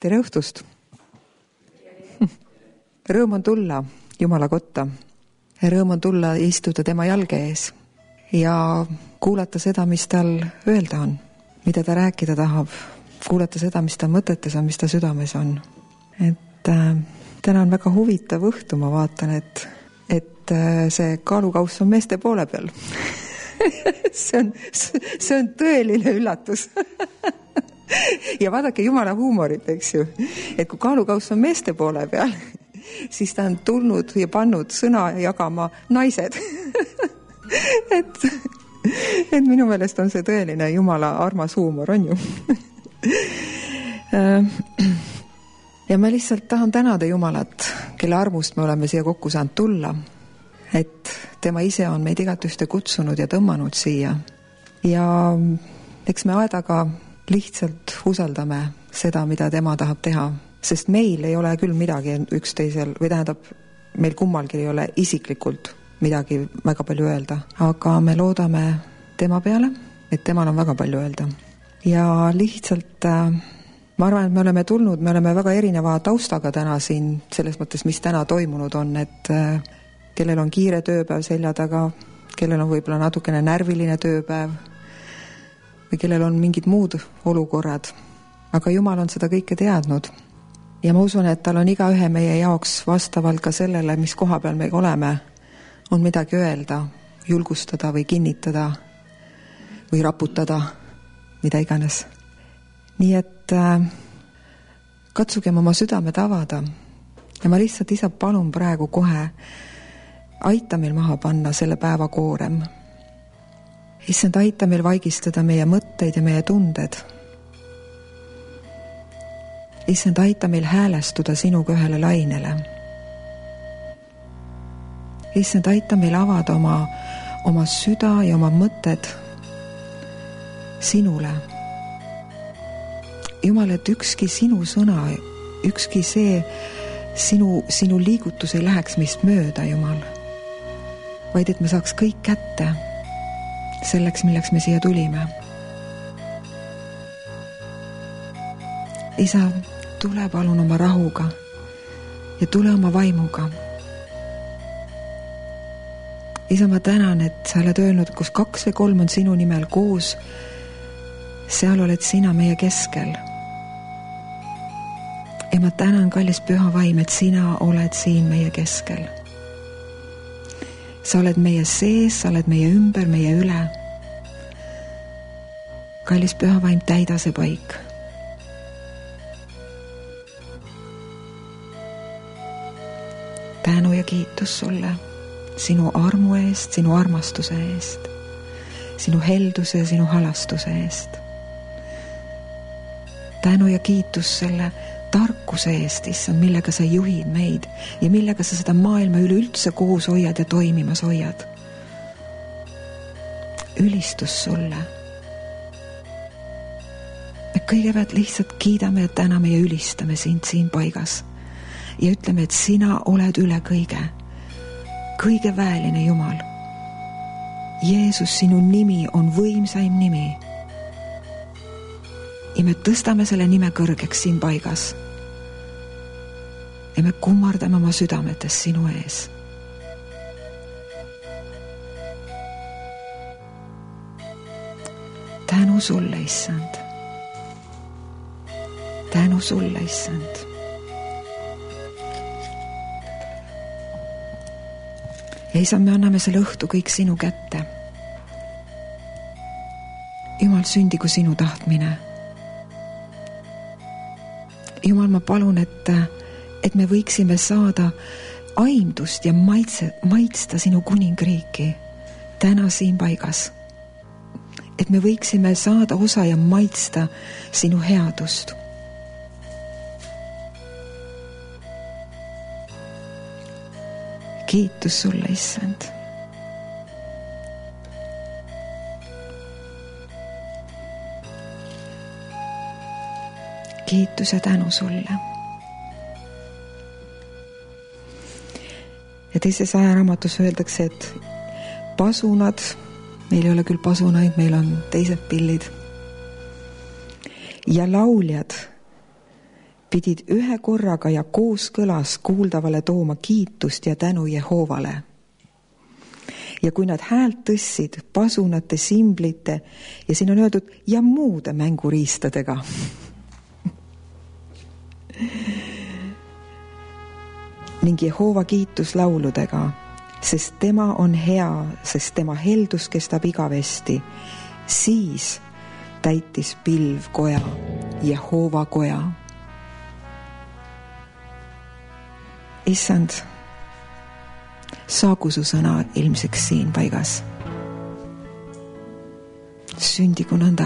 Tere õhtust! Rõõm on tulla Jumala kotta. Rõõm on tulla istuda tema jalge ees ja kuulata seda, mis tal öelda on, mida ta rääkida tahab, kuulata seda, mis ta mõtetes on, mis ta südames on. Täna on väga huvitav õhtu, ma vaatan, et see kaalukauss on meeste poole peal. see on tõeline üllatus. Ja vaadake Jumala huumorit, eks ju, et kui kaalukauss on meeste poole peal, siis ta on tulnud ja pannud sõna jagama naised. et minu meelest on see tõeline Jumala armas huumor, on ju. Ja ma lihtsalt tahan tänada Jumalat, kelle armust me oleme siia kokku saanud tulla, et tema ise on meid igat ühte kutsunud ja tõmmanud siia. Ja eks me aedaga lihtsalt usaldame seda, mida tema tahab teha, sest meil ei ole küll midagi üksteisel, või tähendab, meil kummalgi ei ole isiklikult midagi väga palju öelda, aga me loodame tema peale, et temal on väga palju öelda. Ja lihtsalt ma arvan, et me oleme väga erineva taustaga täna siin, selles mõttes, mis täna toimunud on, et kellel on kiire tööpäev selja taga, kellel on võib-olla natukene närviline tööpäev, või kellel on mingid muud olukorrad. Aga Jumal on seda kõike teadnud. Ja ma usun, et tal on igaühe meie jaoks vastavalt ka sellele, mis koha peal me oleme, on midagi öelda, julgustada või kinnitada või raputada, mida iganes. Nii et katsugem oma südamed avada. Ja ma lihtsalt, Isa, palun praegu kohe aita meil maha panna selle päeva koorem. Issand, aita meil vaigistada meie mõtteid ja meie tunded. Issand, aita meil häälestuda sinuga ühele lainele. Issand, aita meil avada oma süda ja oma mõtted sinule. Jumal, et ükski sinu sõna, ükski see sinu liigutus ei läheks meist mööda, Jumal, vaid et me saaks kõik kätte selleks, milleks me siia tulime. Isa, tule palun oma rahuga ja tule oma vaimuga. Isa, ma tänan, et sa oled öelnud, kus 2 või 3 on sinu nimel koos, seal oled sina meie keskel. Ja ma tänan, kallis püha vaim, et sina oled siin meie keskel. Sa oled meie sees, sa oled meie ümber, meie üle. Kallis püha vaim, täida see paik. Tänu ja kiitus sulle sinu armu eest, sinu armastuse eest, sinu helduse ja sinu halastuse eest. Tänu ja kiitus selle tarkuse eest, issand, millega sa juhid meid ja millega sa seda maailma üleüldse koos hoiad ja toimimas hoiad. Ülistus sulle. Me kõigepealt lihtsalt kiidame ja täname ja ülistame sind siin paigas ja ütleme, et sina oled üle kõige väeline Jumal. Jeesus, sinu nimi on võimsaim nimi. Ja me tõstame selle nime kõrgeks siin paigas. Ja me kummardame oma südametes sinu ees. Tänu sulle, issand. Tänu sulle, issand. Ja isand, me anname selle õhtu kõik sinu kätte. Jumal, sündigu sinu tahtmine. Jumal, ma palun, et me võiksime saada aimdust ja maitsta sinu kuningriiki täna siin paigas. Et me võiksime saada osa ja maitsta sinu headust. Kiitus sulle, issand. Kiitus ja tänu sulle. Ja teises ajaraamatus öeldakse, et pasunad, meil ei ole küll pasunaid, meil on teised pillid. Ja lauljad pidid ühe korraga ja kooskõlas kuuldavale tooma kiitust ja tänu Jehoovale. Ja kui nad häält tõstsid pasunate, simblite ja siin on öeldud ja muude mänguriistadega. ning Jehoova kiitus lauludega, sest tema on hea, sest tema heldus kestab igavesti, siis täitis pilv koja, Jehoova koja. Issand, saagu su sõna ilmseks siin paigas. Sündigu nõnda.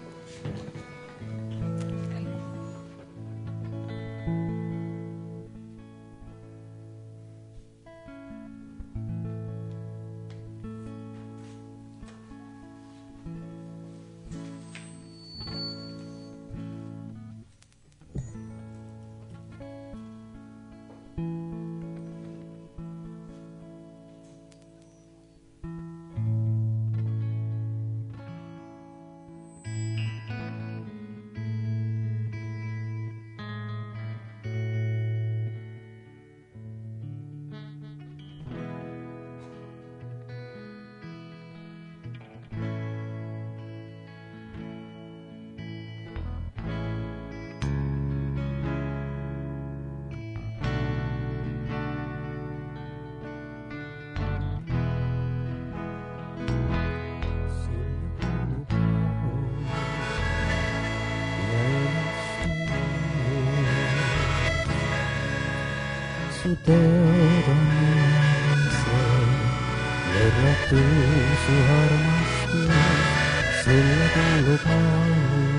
Su teod on inimese, võrratu su armastus, sulle kuulub au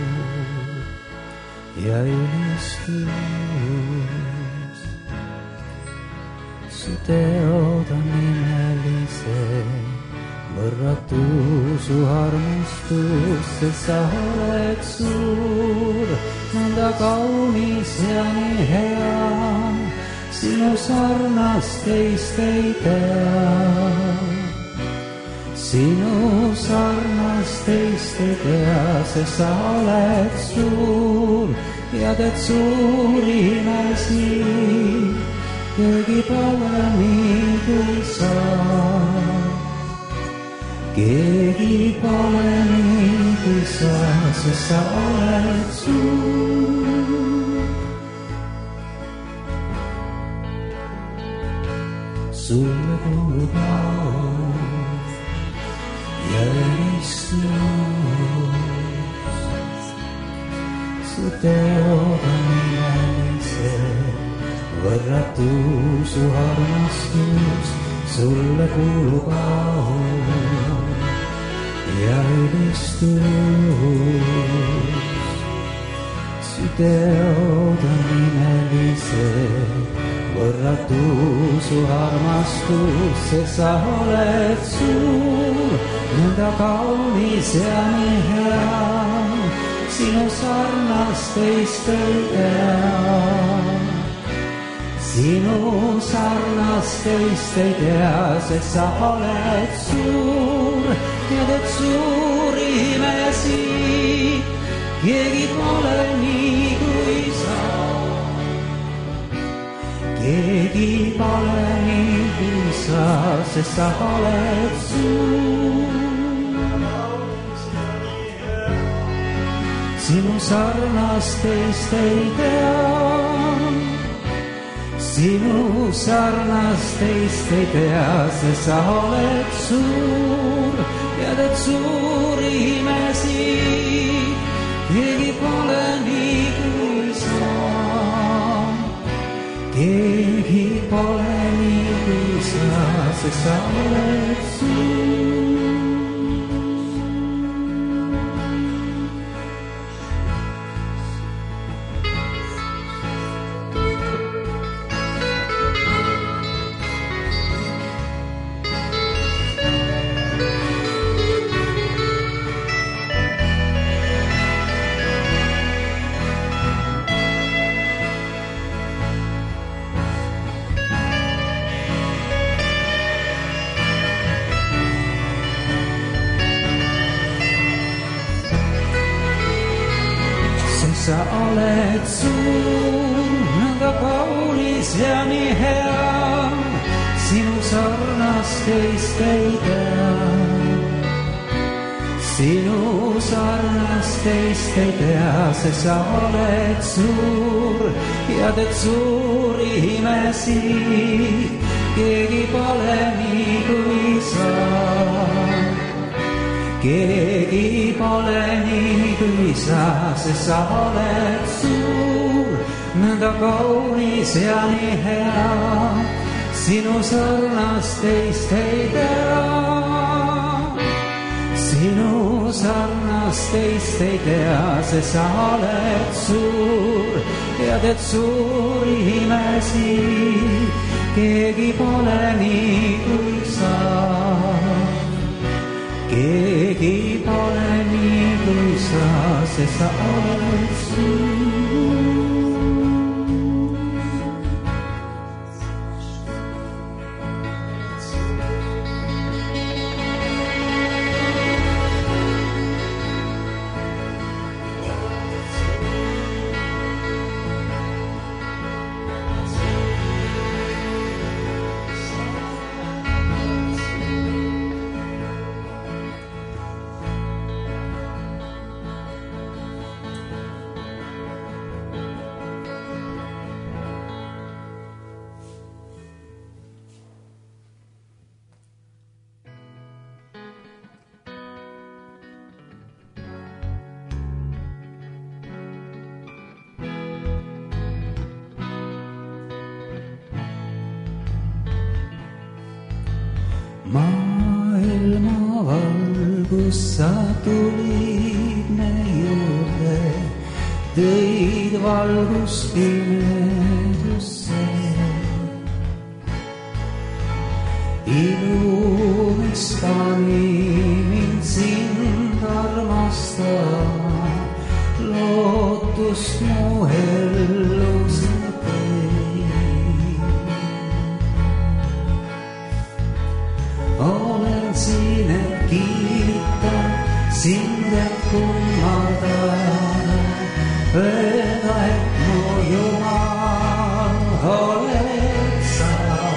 ja ülistus. Su teod on imelise, võrratu su armastus, sest sa oled suur, nõnda kaunis ja nii hea. Sinu sarnast teist ei tea, sinu sarnast teist ei tea, sest sa oled suur ja teed suuri imesi, keegi pole nii kui sa, keegi pole nii kui sa, sest sa oled suur. Sulle kuulub au ja ülistus. Su teod on imelised, võrratu su armastus, sulle kuulub au ja ülistus. Su teod on imelised, võrratu su armastus, sest sa oled suur, nõnda kaunis ja nii hea, sinu sarnast teist ei tea. Sinu sarnast teist ei tea, sest sa oled suur ja teed suuri imesi, keegi pole nii kui sa. Keegi pole nii kui sa, sest sa oled suur. Sinu sarnast teist ei tea, sinu sarnast teist ei tea, sest sa oled suur ja teed suuri imesi, keegi pole nii kui sa. Keegi pole nii kui sa, sest sa oled suur. Sa oled suur ja nii hea, sinu sarnast teist ei tea. Sinu sarnast teist ei tea, sest sa oled suur ja teed suuri imesi. Keegi pole nii kui sa. Keegi pole nii kui sa, sest sa oled suur, nõnda kaunis ja nii hea. Sinu sarnast teist ei tea. Sinu sarnast teist ei tea, sest sa oled suur ja teed suuri imesi. Keegi pole nii kui sa. Keegi pole nii kui sa, sest sa oled suur. Maailma valgus sa tulid me juurde, tõid valgust pimedusse. Ilu, mis pani mind sind armastama, lootust mu ellu sa tõid. Olen siin, et kiita sind, et kummardada, öelda, et mu Jumal oled sa.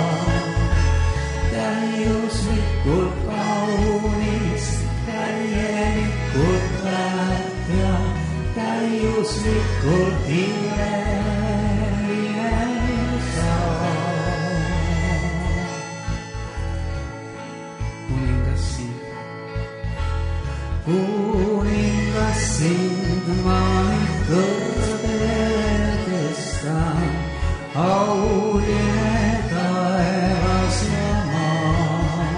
Täiuslikult kaunis, täielikult väärt ja täiuslikult imeline sa. Kuningas sind ma nüüd kõrgele tõstan, auline taevas ja maa.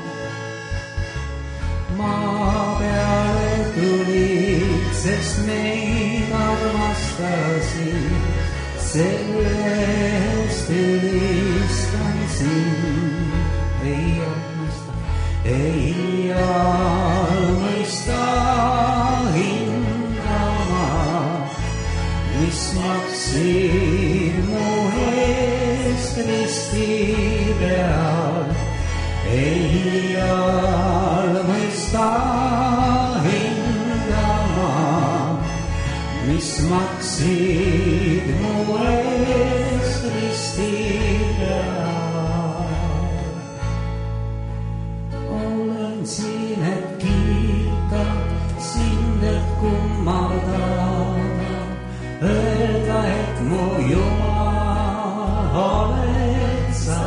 Maa peale tulid, sest meid armastasid, sellest ülistan sind. Ei armasta, ei armasta hindama, mis maksid mu eest risti peal. Ei armasta hindama, mis maksid mu eest risti peal. Olen siin, et kiita sind, et kummardada, öelda, et mu Jumal oled sa.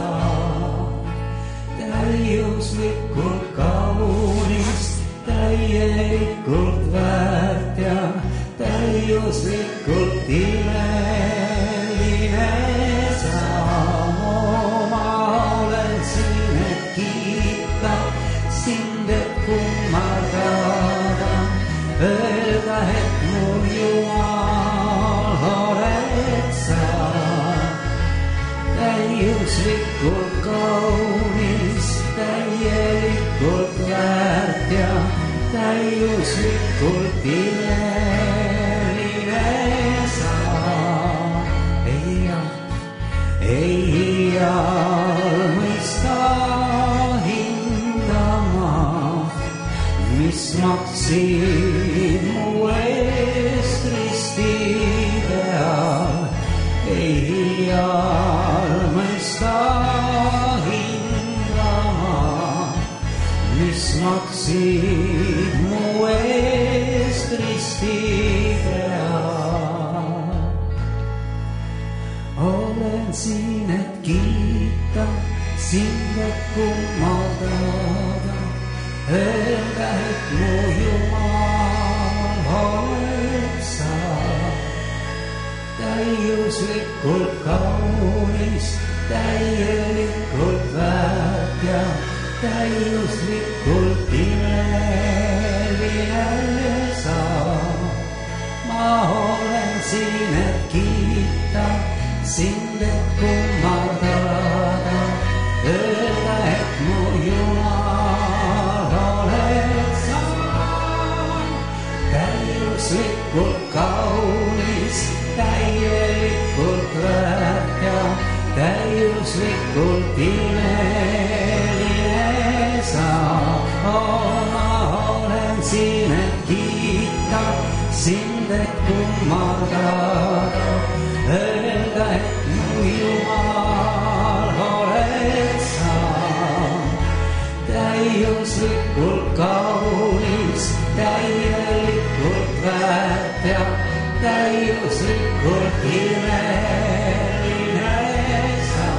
Täiuslikult kaunis, täielikult väärt ja täiuslikult imeline sa. Ma olen siin, et kiita sind, et kummardada, öelda, et mu Jumal oled sa. Täiuslikult kaunis, täielikult väärt ja täiuslikult imeline sa. Ei mõista hindama, mis maksid mu eest risti peal. Ei siin, et kiita, sind et kummaldada. Öelda, et mu Jumal oled sa, täiuslikult kaunis, täielikult väärt ja täiuslikult imeline sa. Ma olen siin, et kiita, sind et kummardada. Öelda, et mu Jumal oled sa, täiuslikult kaunis, täielikult väärt ja täiuslikult imeline sa. Ma olen siin, et kiita, sind et kummardada. Öelda, et mu Jumal oled sa, täiuslikult kaunis, täielikult väärt ja täiuslikult imeline sa.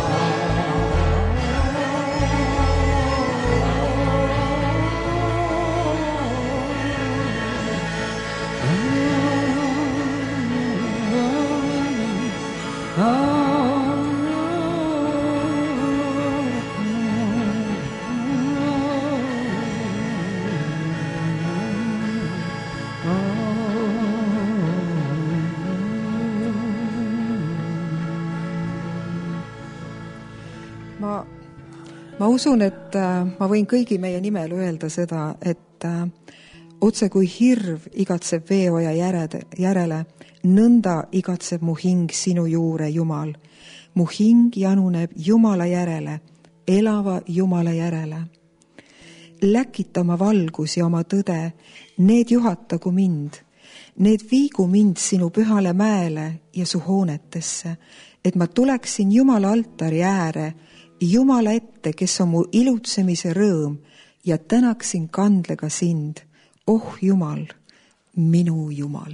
Ma usun, et ma võin kõigi meie nimel öelda seda, et otse kui hirv igatseb veeoja järele, nõnda igatseb mu hing sinu juure, Jumal. Mu hing januneb Jumala järele, elava Jumala järele. Läkita oma valgus ja oma tõde, need juhatagu mind. Need viigu mind sinu pühale mäele ja su hoonetesse, et ma tuleksin Jumala altari ääre, Jumala ette, kes on mu ilutsemise rõõm, ja tänaksin kandlega sind, oh Jumal, minu Jumal.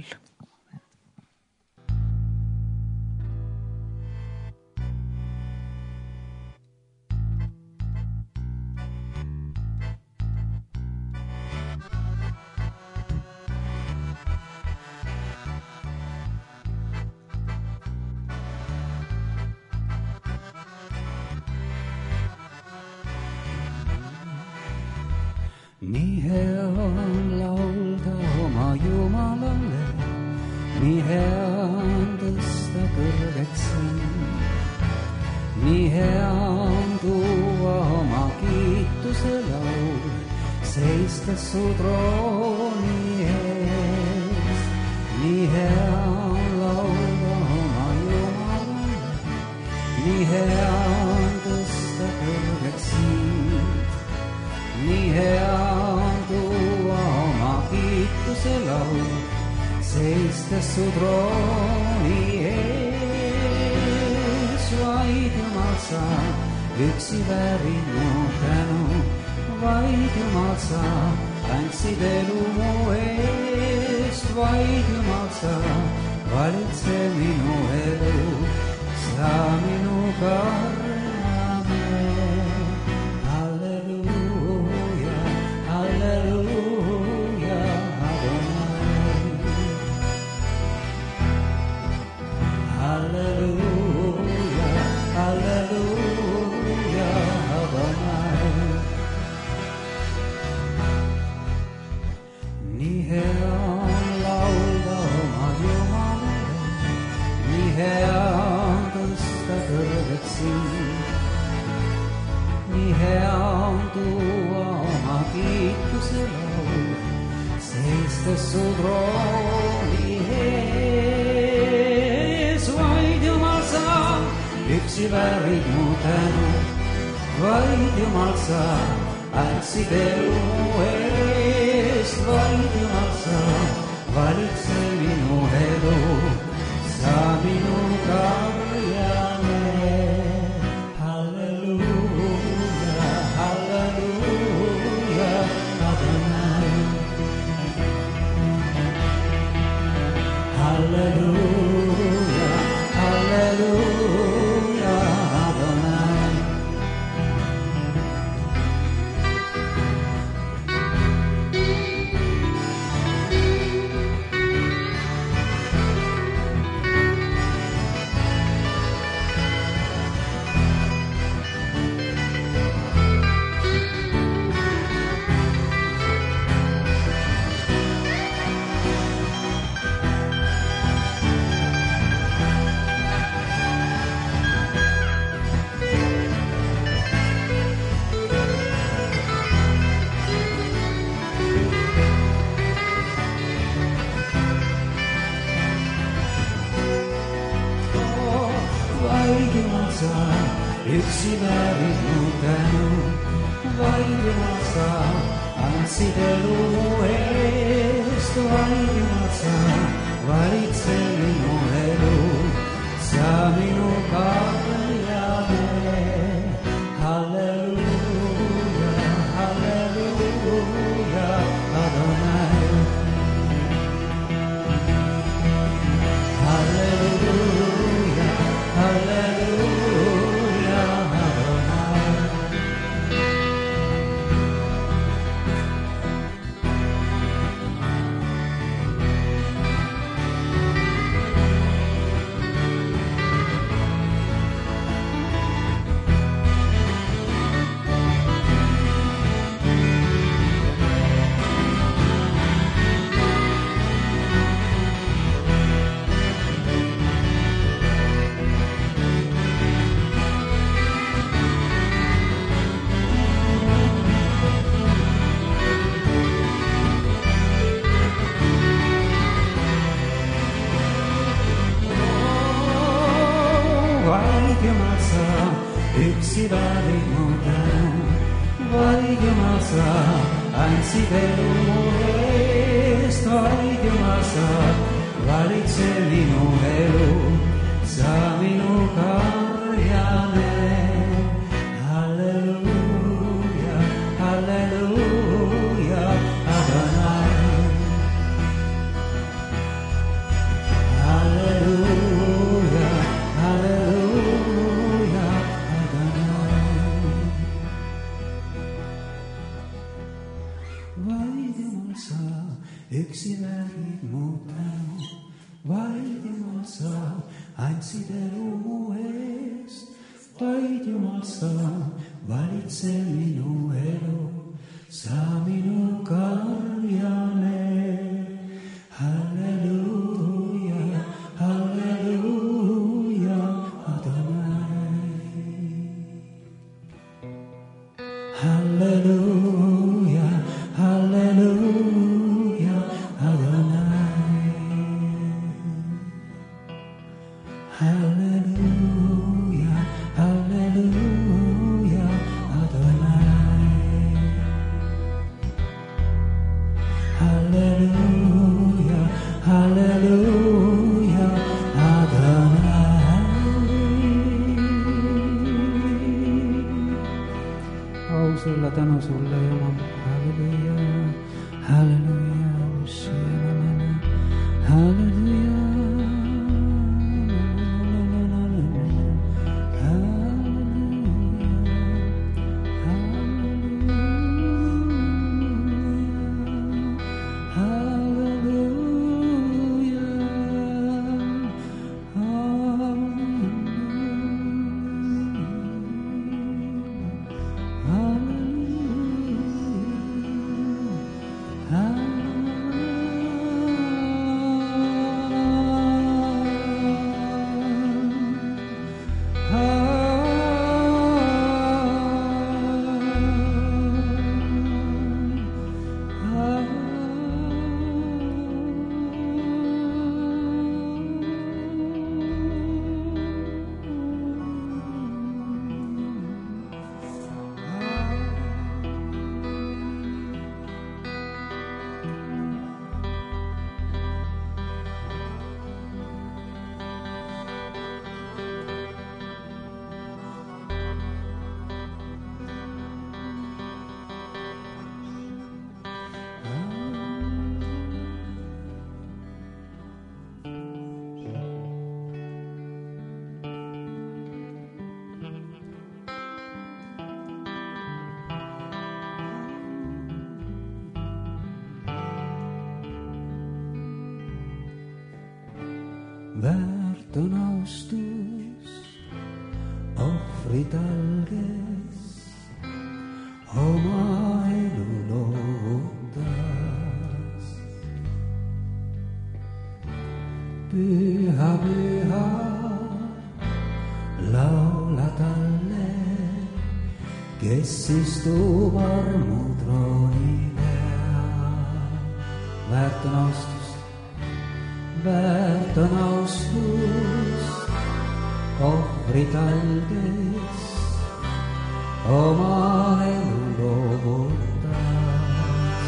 Nii hea on laulda oma Jumalale, nii hea on tõsta kõrgeks sind. Nii hea on tuua oma kiituse laul, seistes su trooni ees. Nii hea on laulda oma Jumalale, nii hea on tõsta kõrgeks sind. Nii hea on tuua oma kiituse laul, seistes su trooni ees. Vaid Jumal sa, üksi väärid mu tänu, vaid Jumal sa, andsid elu mu eest. Vaid Jumal sa, valitse minu elu, sa minu karjame. Nii hea on tuua oma kiituse laul, seistes su trooni ees. Vaid Jumal sa, üksi väärid mu tänu, vaid Jumal sa, andsid elu mu eest. Vaid Jumal sa, valitse minu elu, sa minu karjame. Halleluja, halleluja, vaid Jumal sa, üksi väärib mu tänu. Vaid Jumal sa, andsid elu mu eest, vaid Jumal sa, valitse minu elu, sa minu karjane. Halleluuja, halleluuja, Adonai. Halleluuja, halleluuja, Adonai. Vaid Jumal sa, üksi väärib mu tänu. Vaid Jumal sa, andsid elu mu eest. Vaid Jumal sa, valitse minu elu, sa minu karjane. Halleluuja, halleluuja, Adonai. Halleluuja, halleluuja, Adonai. Vaid Jumal sa, üksi väärib mu tänu. Vaid Jumal sa, andsid elu mu eest. Vaid Jumal sa, valitse minu elu, sa minu karjane. Halleluuja, halleluuja, Adonai. Halleluuja, halleluuja, Adonai. Halleluuja, halleluuja, Adonai. Halleluuja, halleluuja, Adonai. Au sulle, tänu sulle, Jumal. Halleluuja, halleluuja, halleluuja. Väärt on austus ohvri talges oma elu lootas. Püha, püha, laula talle, kes istub armutrooni peal. Väärt on austus, väärt on austus ohvritaldes oma elu loovutas.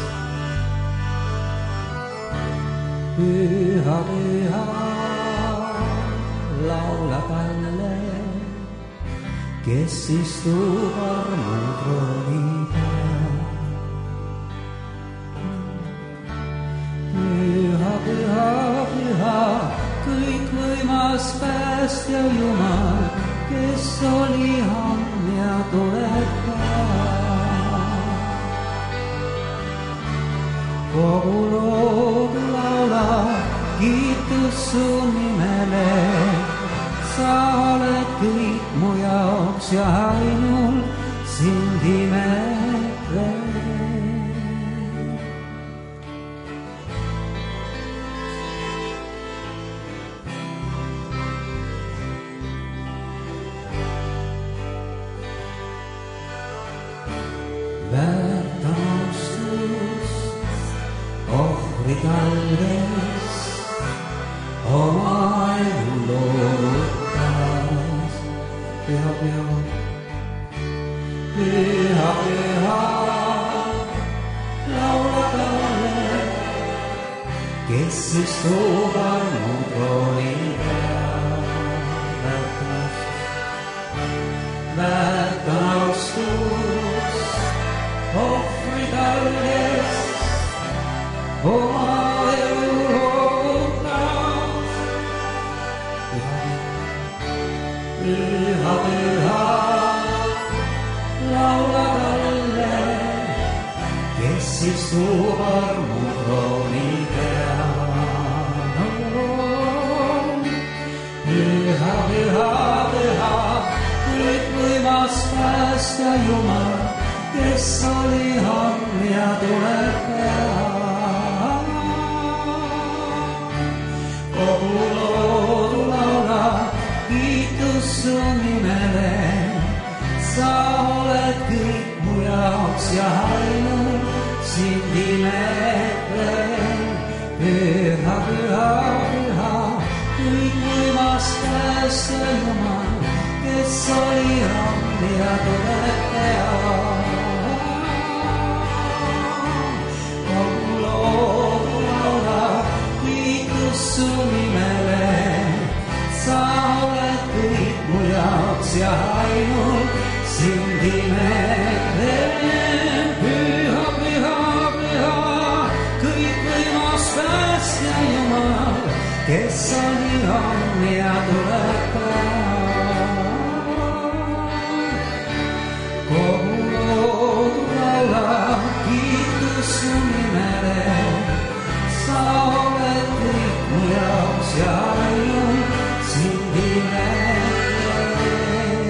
Püha, püha, laula talle, kes istub armu trooni peal. Püha, püha, püha, kõikvõimas päästja Jumal, kes oli amm ja tuleb päev. Kogu loodu laula, kiitus su nimele, sa oled kõik mu jaoks ja ainult sind imetlen. Väärt austus, ohvritaldes oma elu loovutas. Püha, püha, püha, püha, laula talle, kes istub armu trooni peal. Väärt austus, ohvritaldes oma elu loovutas. Püha, püha, laula talle, kes istub armu trooni peal. Püha, püha, püha, kõikvõimas päästja Jumal, kes oli amm ja tuleb peal. Kogu loodu laula, kiitus su nimele, sa oled kõik mu jaoks ja ainult sind imetlen. Püha, püha, püha, kõikvõimas päästja Jumal, kes oli amm ja tuleb peal. Kogu loodu laula, kiitus su nimele, sa oled kõik mu jaoks ja ainult sind imetlen. Püha, püha, püha, kõikvõimas päästja Jumal, kes oli amm ja tuleb peal. Kogu loodu laula, kiitus su nimele, sa oled kõik mu jaoks ja ainult sind imetlen.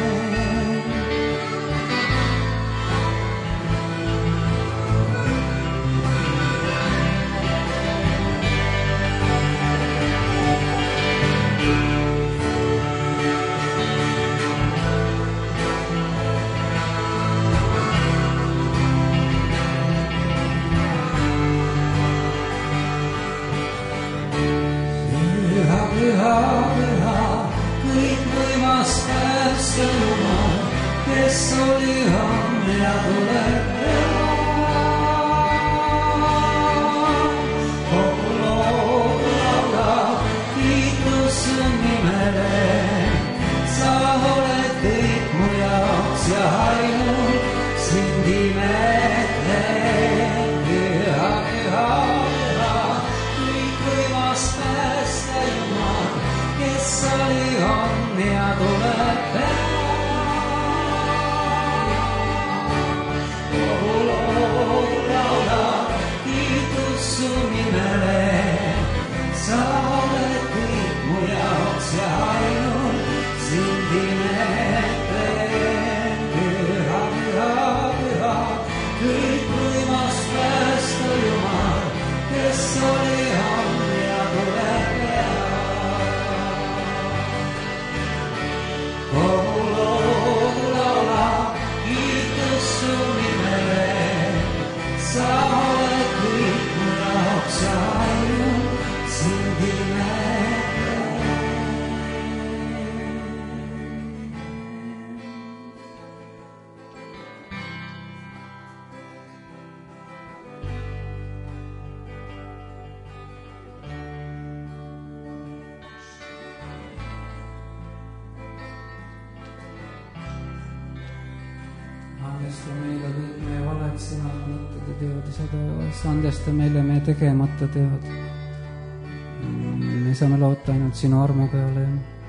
Püha, püha, kõikvõimas päästja Jumal, kes oli amm ja tuleb peal. Kogu loodu laula, kiitus su nimele, sa oled kõik mu jaoks ja ainult sind imetlen. Püha, püha, püha, kõikvõimas päästja Jumal, kes oli amm ja tuleb peal. Kogu loodu laula, kiitus su nimele, sa oled kõik mu jaoks ja ainult sind imetlen. Püha, püha, püha, kõikvõimas päästja Jumal, kes oli amm ja tuleb peal. Kogu loodu laula, kiitus su nimele, sa oled kõik mu jaoks ja ainult sind imetlen. andesta meile kõik meie valed sõnad, mõtted ja teod ja seda andesta meile meie tegemata teod. Me saame loota ainult sinu armu peale.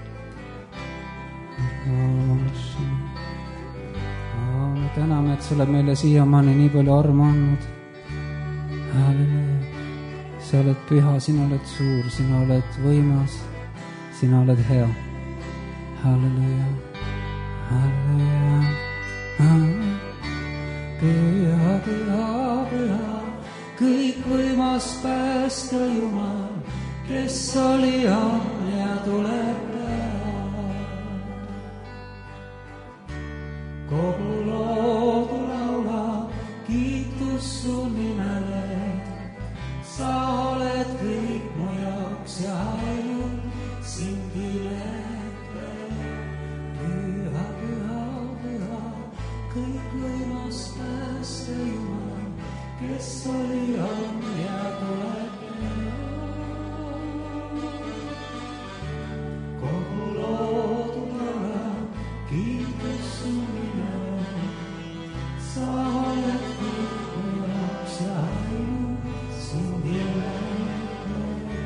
Me täname, et sa oled meile siiamaani nii palju armu andnud. Sa oled püha, sina oled suur, sina oled võimas, sina oled hea. Halleluja, halleluja, püha, püha, püha, kõik võimas päästa Jumal, kes oli ja tuleb pea. Kogu loodu laula, kiitus su nimele, sa oled kõik mu jaoks ja ainult sind ilete. Püha, püha, püha, kõik võimas päästa Jumal, kes oli ja tuleb pea. Kogu loodu laula, kiitus su nimele, sa oled kõik mu jaoks ja ainult sind ilete.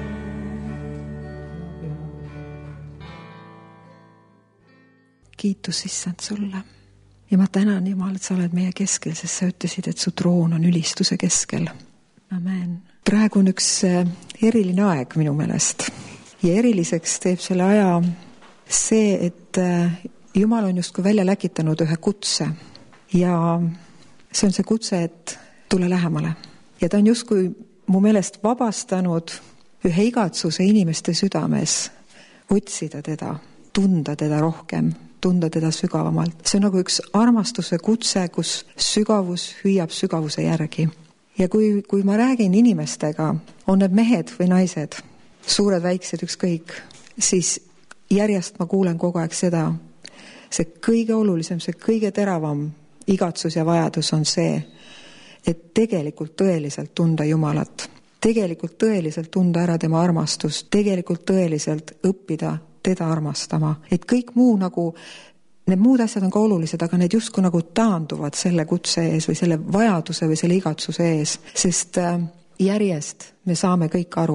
Kiitus issand sulle ja ma tänan Jumal, et sa oled meie keskel, sest sa ütlesid, et su troon on ülistuse keskel. Amen. Praegu on üks eriline aeg minu meelest ja eriliseks teeb selle aja see, et Jumal on justkui välja läkitanud ühe kutse ja see on see kutse, et tule lähemale ja ta on justkui mu meelest vabastanud ühe igatsuse inimeste südames otsida teda, tunda teda rohkem, tunda teda sügavamalt. See on nagu üks armastuse kutse, kus sügavus hüüab sügavuse järgi. Ja kui ma räägin inimestega, on need mehed või naised, suured, väiksed, ükskõik, siis järjest ma kuulen kogu aeg seda, see kõige olulisem, see kõige teravam igatsus ja vajadus on see, et tegelikult tõeliselt tunda Jumalat, tegelikult tõeliselt tunda ära tema armastust, tegelikult tõeliselt õppida teda armastama. Et kõik muu nagu, need muud asjad on ka olulised, aga need justkui nagu taanduvad selle kutse ees või selle vajaduse või selle igatsuse ees, sest järjest me saame kõik aru,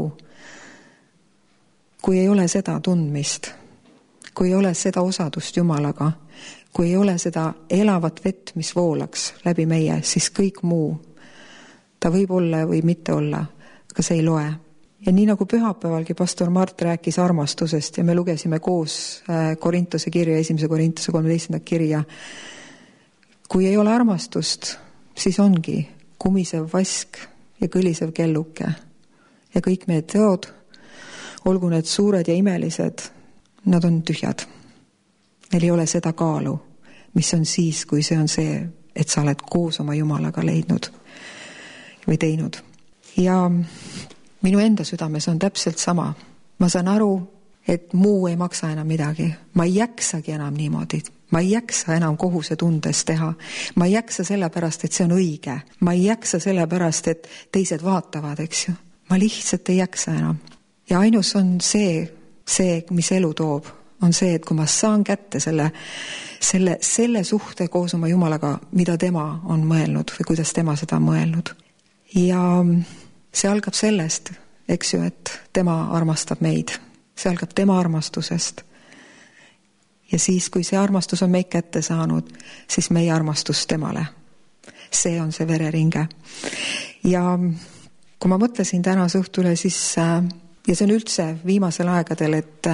kui ei ole seda tundmist, kui ei ole seda osadust Jumalaga, kui ei ole seda elavat vett, mis voolaks läbi meie, siis kõik muu, ta võib olla või mitte olla, aga see ei loe. Ja nii nagu pühapäevalgi pastor Mart rääkis armastusest ja me lugesime koos Korintuse kirja, 1. Korintuse 13. kirja. Kui ei ole armastust, siis ongi kumisev vask ja kõlisev kelluke. Ja kõik meie teod, olgu need suured ja imelised, nad on tühjad. Neil ei ole seda kaalu, mis on siis, kui see on see, et sa oled koos oma Jumalaga leidnud või teinud. Ja minu enda südames on täpselt sama. Ma saan aru, et muu ei maksa enam midagi. Ma ei jaksagi enam niimoodi. Ma ei jaksa enam kohusetundes teha. Ma ei jaksa sellepärast, et see on õige. Ma ei jaksa sellepärast, et teised vaatavad, eks ju. Ma lihtsalt ei jaksa enam. Ja ainus on see, mis elu toob, on see, et kui ma saan kätte selle suhte koos oma Jumalaga, mida tema on mõelnud või kuidas tema seda on mõelnud. Ja see algab sellest, eks ju, et tema armastab meid. See algab tema armastusest. Ja siis, kui see armastus on meid kätte saanud, siis meie armastus temale. See on see vereringe. Ja kui ma mõtlesin tänase õhtule, siis, ja see on üldse viimasel aegadel, et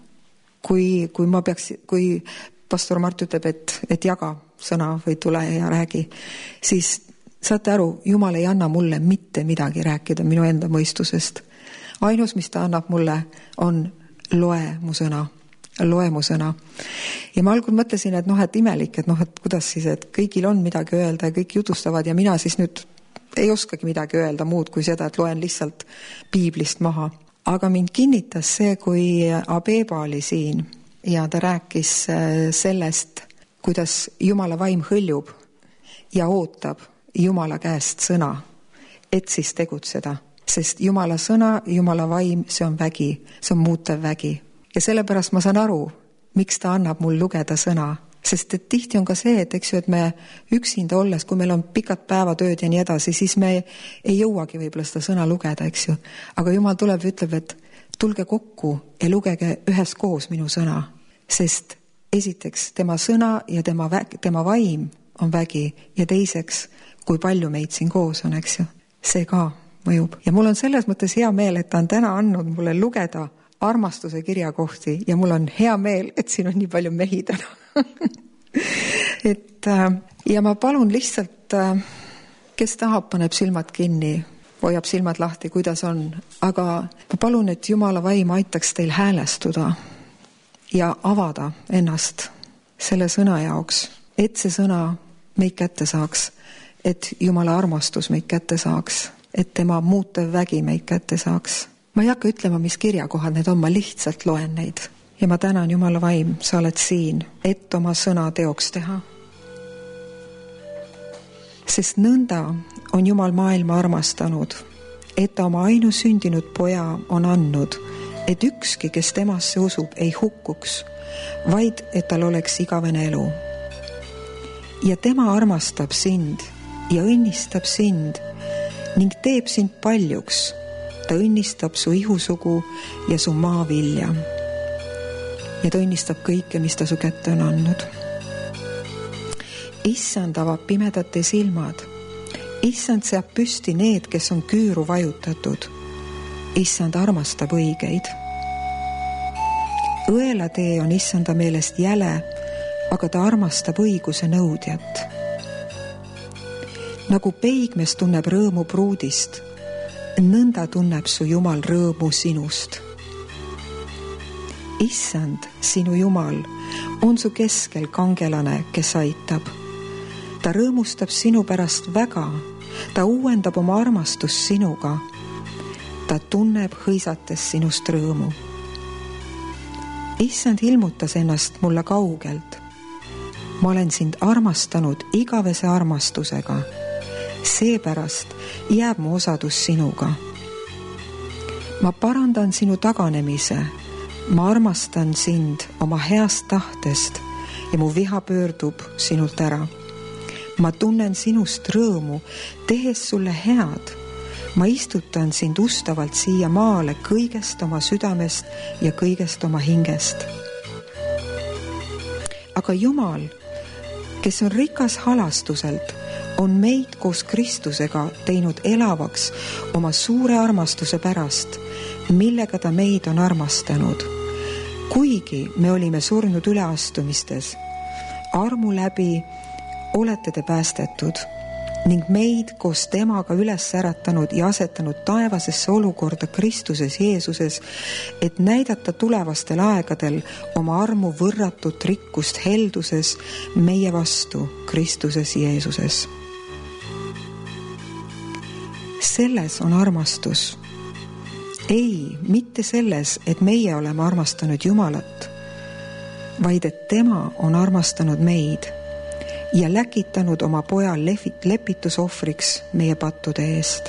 kui pastor Mart ütleb, et jaga sõna või tule ja räägi, siis saate aru, Jumal ei anna mulle mitte midagi rääkida minu enda mõistusest. Ainus, mis ta annab mulle, on loe mu sõna. Ja ma algul mõtlesin, et imelik, et kuidas siis, et kõigil on midagi öelda ja kõik jutustavad ja mina siis nüüd ei oskagi midagi öelda muud kui seda, et loen lihtsalt piiblist maha. Aga mind kinnitas see, kui Abeba oli siin ja ta rääkis sellest, kuidas Jumala vaim hõljub ja ootab Jumala käest sõna, et siis tegutseda. Sest Jumala sõna, Jumala vaim, see on vägi, see on muutev vägi. Ja sellepärast ma saan aru, miks ta annab mul lugeda sõna, Sest et tihti on ka see, et eks ju, et me üksinda olles, kui meil on pikad päevatööd ja nii edasi, siis me ei jõuagi võib-olla seda sõna lugeda, eks ju. Aga Jumal tuleb ja ütleb, et tulge kokku ja lugege üheskoos minu sõna, sest esiteks tema sõna ja tema vaim on vägi ja teiseks, kui palju meid siin koos on, eks ju, see ka mõjub. Ja mul on selles mõttes hea meel, et ta on täna andnud mulle lugeda armastuse kirjakohti ja mul on hea meel, et siin on nii palju mehi täna. Ja ma palun lihtsalt, kes tahab, paneb silmad kinni, hoiab silmad lahti, kuidas on, aga ma palun, et Jumala vaim aitaks teil häälestuda ja avada ennast selle sõna jaoks, et see sõna meid kätte saaks, et Jumala armastus meid kätte saaks, et tema muutev vägi meid kätte saaks. Ma ei hakka ütlema, mis kirjakohad need on, ma lihtsalt loen neid. Ja ma tänan, Jumala vaim, sa oled siin, et oma sõna teoks teha. Sest nõnda on Jumal maailma armastanud, et ta oma ainusündinud poja on andnud, et ükski, kes temasse usub, ei hukkuks, vaid et tal oleks igavene elu. Ja tema armastab sind ja õnnistab sind ning teeb sind paljuks. Ta õnnistab su ihusugu ja su maavilja. Ja ta õnnistab kõike, mis ta su kätte on andnud. Issand avab pimedate silmad. Issand seab püsti need, kes on küüru vajutatud. Issand armastab õigeid. Õelatee on issanda meelest jäle, aga ta armastab õiguse nõudjat. Nagu peigmees tunneb rõõmu pruudist, nõnda tunneb su Jumal rõõmu sinust. Issand, sinu Jumal, on su keskel kangelane, kes aitab. Ta rõõmustab sinu pärast väga, ta uuendab oma armastust sinuga. Ta tunneb hõisates sinust rõõmu. Issand ilmutas ennast mulle kaugelt. Ma olen sind armastanud igavese armastusega. Seepärast jääb mu osadus sinuga. Ma parandan sinu taganemise, ma armastan sind oma heast tahtest ja mu viha pöördub sinult ära. Ma tunnen sinust rõõmu, tehes sulle head. Ma istutan sind ustavalt siia maale kõigest oma südamest ja kõigest oma hingest. Aga Jumal, kes on rikas halastuselt, on meid koos Kristusega teinud elavaks oma suure armastuse pärast, millega ta meid on armastanud. Kuigi me olime surnud üleastumistes, armu läbi olete te päästetud ning meid koos temaga üles äratanud ja asetanud taevasesse olukorda Kristuses Jeesuses, et näidata tulevastel aegadel oma armu võrratut rikkust helduses meie vastu Kristuses Jeesuses. Selles on armastus. Ei, mitte selles, et meie oleme armastanud Jumalat, vaid et tema on armastanud meid ja läkitanud oma poja lepitusohvriks meie pattude eest.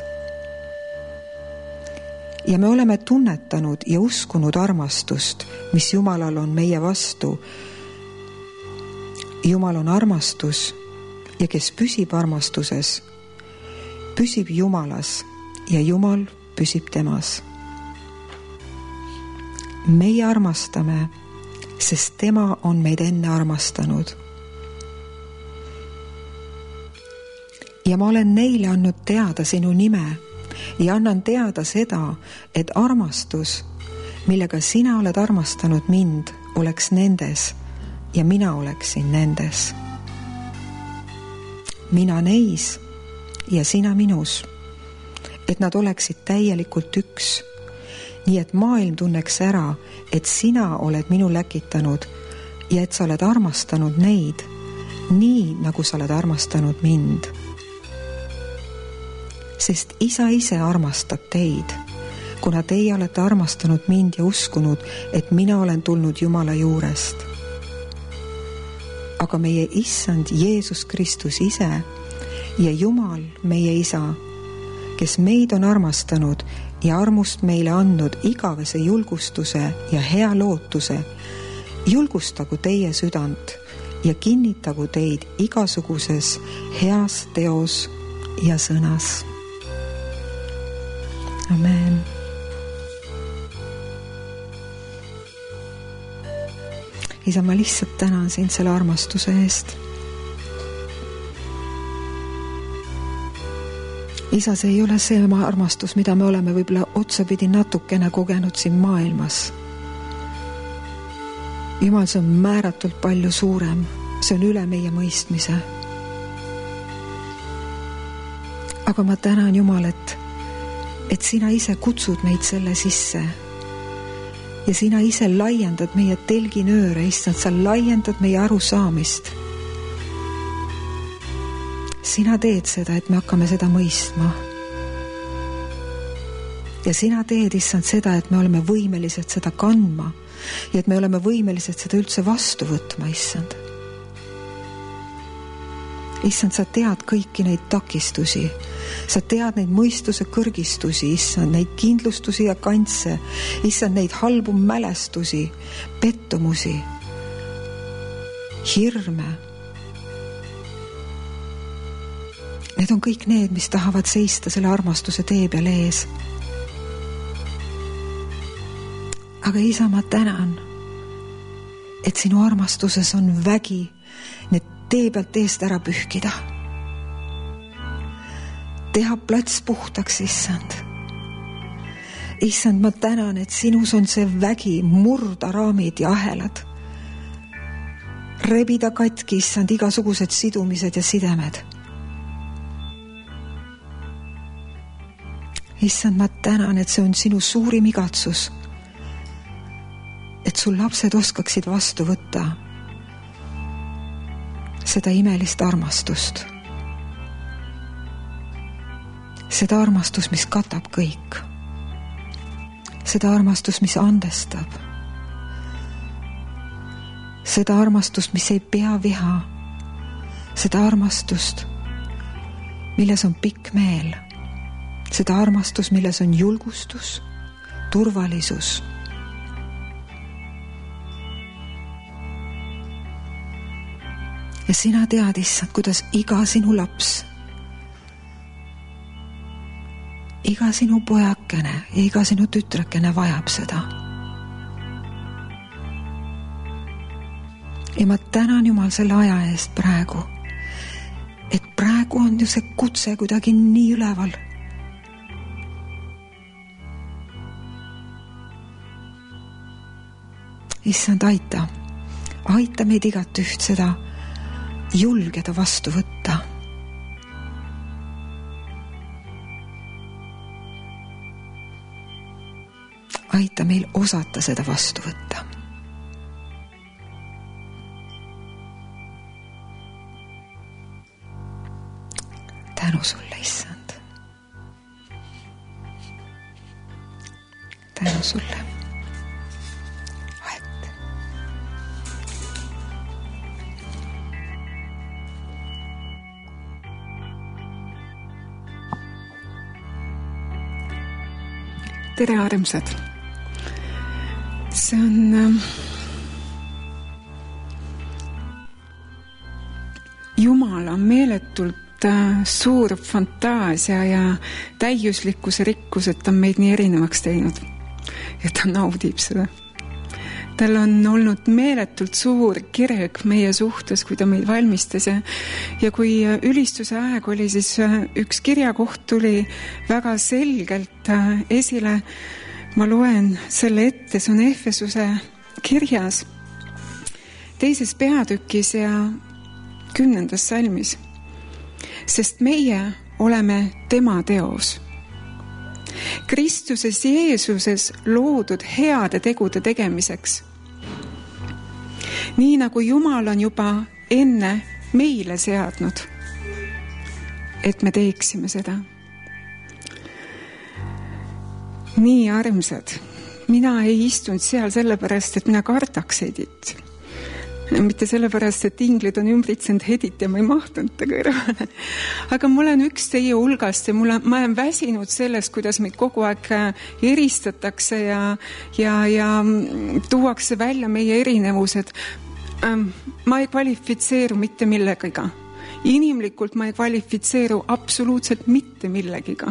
Ja me oleme tunnetanud ja uskunud armastust, mis Jumalal on meie vastu. Jumal on armastus ja kes püsib armastuses, püsib Jumalas ja Jumal püsib temas. Meie armastame, sest tema on meid enne armastanud. Ja ma olen neile andnud teada sinu nime ja annan teada seda, et armastus, millega sina oled armastanud mind, oleks nendes ja mina oleksin nendes. Mina neis ja sina minus, et nad oleksid täielikult üks, nii et maailm tunneks ära, et sina oled minu läkitanud ja et sa oled armastanud neid, nii nagu sa oled armastanud mind. Sest isa ise armastab teid, kuna teie olete armastanud mind ja uskunud, et mina olen tulnud Jumala juurest. Aga meie issand Jeesus Kristus ise ja Jumal, meie isa, kes meid on armastanud ja armust meile andnud igavese julgustuse ja hea lootuse, julgustagu teie südant ja kinnitagu teid igasuguses heas teos ja sõnas. Amen. Isa, ma lihtsalt tänan sind selle armastuse eest. Isa, see ei ole see armastus, mida me oleme võib-olla otsapidi natukene kogenud siin maailmas. Jumal, see on määratult palju suurem. See on üle meie mõistmise. Aga ma tänan, Jumal, et sina ise kutsud meid selle sisse. Ja sina ise laiendad meie telginööre, issand, sa laiendad meie arusaamist. Sina teed seda, et me hakkame seda mõistma. Ja sina teed, issand, seda, et me oleme võimelised seda kandma ja et me oleme võimelised seda üldse vastu võtma, issand. Issand, sa tead kõiki neid takistusi. Sa tead neid mõistuse kõrgistusi, issand, neid kindlustusi ja kantse, issand, neid halbu mälestusi, pettumusi, hirme. Need on kõik need, mis tahavad seista selle armastuse tee peal ees. Aga isa, ma tänan, et sinu armastuses on vägi need tee pealt eest ära pühkida. Teha plats puhtaks, issand. Issand, ma tänan, et sinus on see vägi, murda raamid ja ahelad. Rebida katki, issand, igasugused sidumised ja sidemed. Issand, ma tänan, et see on sinu suurim igatsus, et sul lapsed oskaksid vastu võtta seda imelist armastust. Seda armastust, mis katab kõik. Seda armastust, mis andestab. Seda armastust, mis ei pea viha. Seda armastust, milles on pikk meel. Seda armastust, milles on julgustus, turvalisus. Ja sina tead, issand, kuidas iga sinu laps, iga sinu pojakene ja iga sinu tütrekene vajab seda. Ja ma tänan, Jumal, selle aja eest praegu, et praegu on ju see kutse kuidagi nii üleval. Issand, aita meid igat üht seda julgeda vastu võtta. Aita meil osata seda vastu võtta. Tänu sulle, issand. Tänu sulle. Tere, armsad! See on Jumala meeletult suur fantaasia ja täiuslikkuse rikkus, et ta on meid nii erinevaks teinud. Ja ta naudib seda. Tal on olnud meeletult suur kireg meie suhtes, kui ta meid valmistas. Ja kui ülistuse aeg oli, siis üks kirjakoht tuli väga selgelt esile. Ma loen selle ette, see on Efesuse kirjas 2. peatükis ja 10. salmis. Sest meie oleme tema teos. Kristuses Jeesuses loodud heade tegude tegemiseks. Nii nagu Jumal on juba enne meile seadnud, et me teeksime seda. Nii armsad, mina ei istunud seal sellepärast, et mina kardaks Hedit. Mitte sellepärast, et inglid on ümbritsenud Hedit ja ma ei mahtunud ta kõrvale. Aga ma olen üks teie hulgast ja ma olen väsinud sellest, kuidas meid kogu aeg eristatakse ja tuuakse välja meie erinevused. ma ei kvalifitseeru mitte millegiga. Inimlikult ma ei kvalifitseeru absoluutselt mitte millegiga.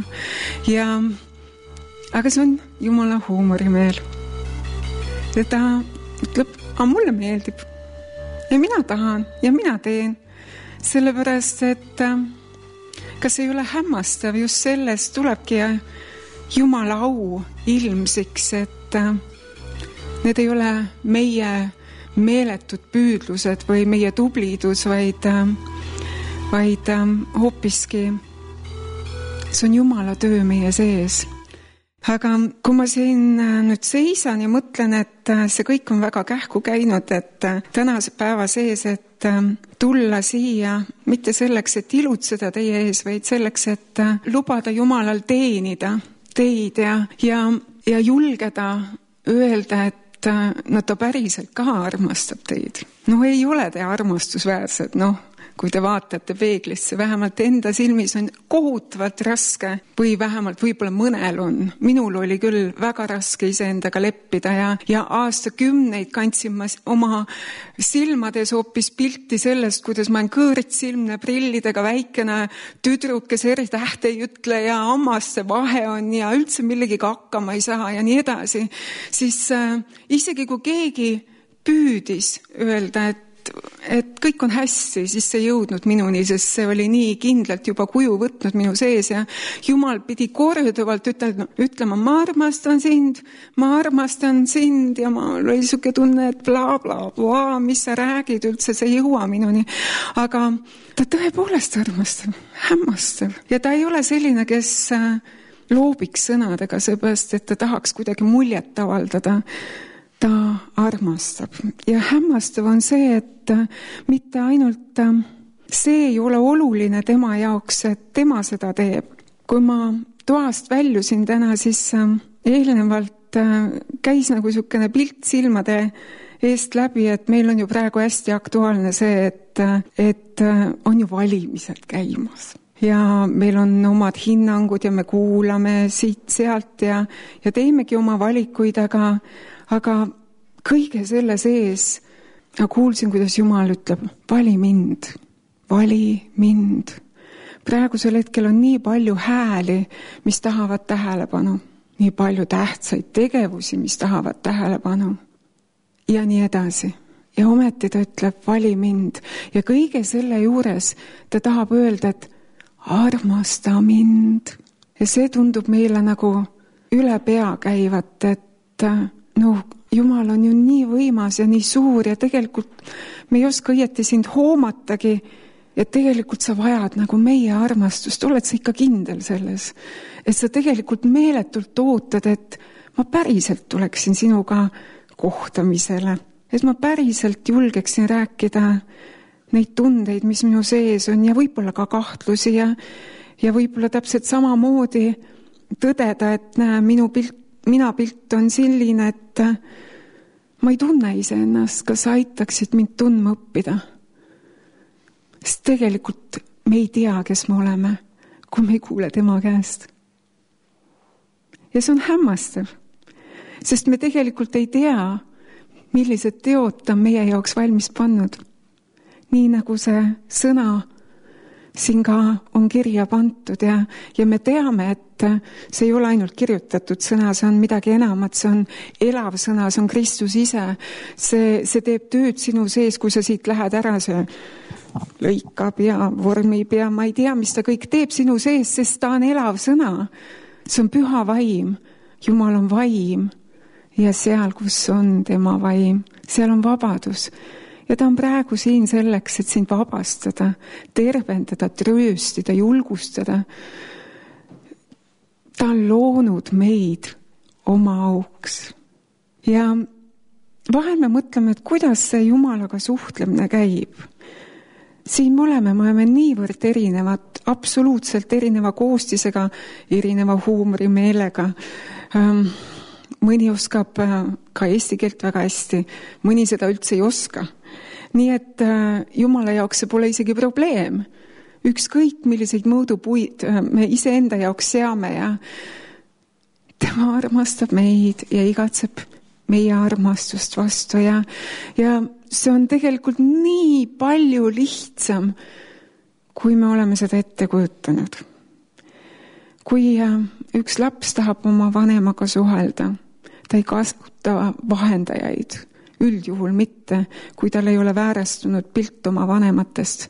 Aga see on Jumala huumorimeel. Ja ta ütleb, mulle meeldib. Ja mina tahan ja mina teen. Sellepärast, et kas ei ole hämmastav, just sellest tulebki Jumala au ilmsiks, et need ei ole meie meeletud püüdlused või meie tublidus, vaid hoopiski see on Jumala töö meie sees. Aga kui ma siin nüüd seisan ja mõtlen, et see kõik on väga kähku käinud, et tänase päeva sees, et tulla siia mitte selleks, et ilutseda teie ees, vaid selleks, et lubada Jumalal teenida teid ja julgeda öelda, et ta päriselt ka armastab teid. Ei ole te armastusväärsed, kui te vaatate peeglisse, vähemalt enda silmis on kohutavalt raske või vähemalt võib-olla mõnel on. Minul oli küll väga raske iseendaga leppida ja aastakümneid kandsin ma oma silmades hoopis pilti sellest, kuidas ma olen kõõritsilmne prillidega väikene tüdruk, kes R-tähte ei ütle ja hammaste vahe on ja üldse millegiga hakkama ei saa ja nii edasi. Siis isegi kui keegi püüdis öelda, et kõik on hästi, siis see jõudnud minuni, sest see oli nii kindlalt juba kuju võtnud minu sees ja Jumal pidi korduvalt ütlema, ma armastan sind ja mul oli siuke tunne, et bla, bla, bla, mis sa räägid üldse, see ei jõua minuni. Aga ta tõepoolest armastab, hämmastav. Ja ta ei ole selline, kes loobiks sõnadega, seepärast, et ta tahaks kuidagi muljet avaldada. Ta armastab. Ja hämmastav on see, et mitte ainult see ei ole oluline tema jaoks, et tema seda teeb. Kui ma toast väljusin täna, siis eelnevalt käis nagu niisugune pilt silmade eest läbi, et meil on ju praegu hästi aktuaalne see, et on ju valimised käimas. Ja meil on omad hinnangud ja me kuulame siit-sealt ja teemegi oma valikuid, aga kõige selle sees kuulsin, kuidas Jumal ütleb, vali mind. Praegusel hetkel on nii palju hääli, mis tahavad tähelepanu, nii palju tähtsaid tegevusi, mis tahavad tähelepanu ja nii edasi. Ja ometi ta ütleb, vali mind. Ja kõige selle juures ta tahab öelda, et armasta mind. Ja see tundub meile nagu üle pea käivat, et Jumal on ju nii võimas ja nii suur ja tegelikult me ei oska õieti sind hoomatagi, et tegelikult sa vajad nagu meie armastust. Oled sa ikka kindel selles, et sa tegelikult meeletult ootad, et ma päriselt tuleksin sinuga kohtamisele, et ma päriselt julgeksin rääkida neid tundeid, mis minu sees on ja võib-olla ka kahtlusi ja võib-olla täpselt samamoodi tõdeda, et näe, mina pilt on selline, et ma ei tunne iseennast, kas aitaksid mind tundma õppida. Sest tegelikult me ei tea, kes me oleme, kui me ei kuule tema käest. Ja see on hämmastav, sest me tegelikult ei tea, millised teod ta meie jaoks valmis pannud. Nii nagu see sõna siin ka on kirja pantud ja me teame, et see ei ole ainult kirjutatud sõna, see on midagi enamat, see on elav sõna, see on Kristus ise. See teeb tööd sinu sees, kui sa siit lähed ära, see lõikab ja vormib ja ma ei tea, mis ta kõik teeb sinu sees, sest ta on elav sõna. See on püha vaim, Jumal on vaim ja seal, kus on tema vaim, seal on vabadus. Ja ta on praegu siin selleks, et sind vabastada, tervendada, trööstida, julgustada. Ta on loonud meid oma auks. Ja vahel me mõtleme, et kuidas see Jumalaga suhtlemine käib. Siin me oleme niivõrd erinevad, absoluutselt erineva koostisega, erineva huumorimeelega. Mõni oskab ka eesti keelt väga hästi, mõni seda üldse ei oska. Nii et Jumala jaoks see pole isegi probleem. Ükskõik milliseid mõõdupuid me iseenda jaoks seame ja tema armastab meid ja igatseb meie armastust vastu ja see on tegelikult nii palju lihtsam, kui me oleme seda ette kujutanud. Kui üks laps tahab oma vanemaga suhelda, ta ei kasuta vahendajaid, üldjuhul mitte, kui tal ei ole väärastunud pilt oma vanematest.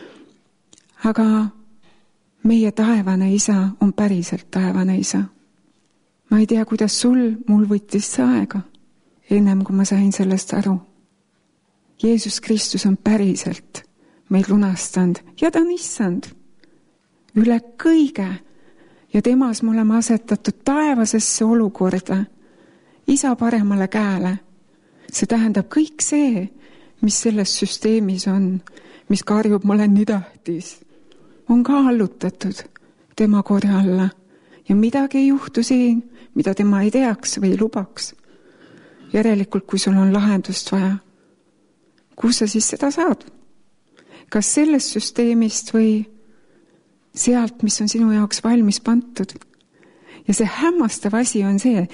Aga meie taevane isa on päriselt taevane isa. Ma ei tea, kuidas mul võttis see aega, ennem kui ma sain sellest aru. Jeesus Kristus on päriselt meid lunastanud ja ta on issand üle kõige ja temas me oleme asetatud taevasesse olukorda, isa paremale käele. See tähendab kõik see, mis selles süsteemis on, mis karjub, ma olen nii tähtis, on ka allutatud tema korja alla ja midagi ei juhtu siin, mida tema ei teaks või ei lubaks. Järelikult, kui sul on lahendust vaja, kus sa siis seda saad? Kas sellest süsteemist või sealt, mis on sinu jaoks valmis pandud? Ja see hämmastav asi on see,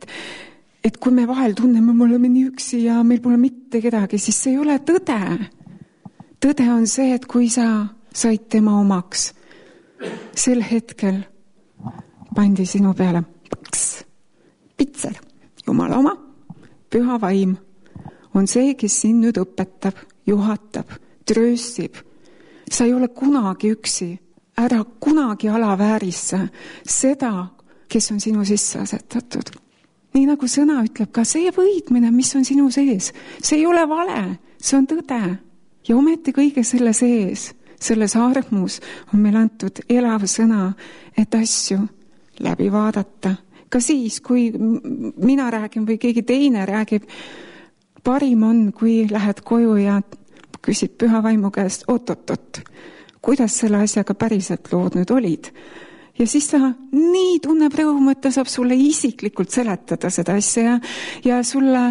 et kui me vahel tunneme, me oleme nii üksi ja meil pole mitte kedagi, siis see ei ole tõde. Tõde on see, et kui sa said tema omaks, sel hetkel pandi sinu peale pitser, Jumala oma, püha vaim on see, kes sind nüüd õpetab, juhatab, trööstib. Sa ei ole kunagi üksi, ära kunagi alaväärissa seda, kes on sinu sisse asetatud. Nii nagu sõna ütleb, ka see võidmine, mis on sinu sees, see ei ole vale, see on tõde. Ja ometi kõige selle sees, selles armus on meil antud elav sõna, et asju läbi vaadata. Ka siis, kui mina räägin või keegi teine räägib, parim on, kui lähed koju ja küsid püha vaimu käest, oot, kuidas selle asjaga päriselt lood nüüd olid? Ja siis ta nii tunneb rõõmu, et ta saab sulle isiklikult seletada seda asja ja sulle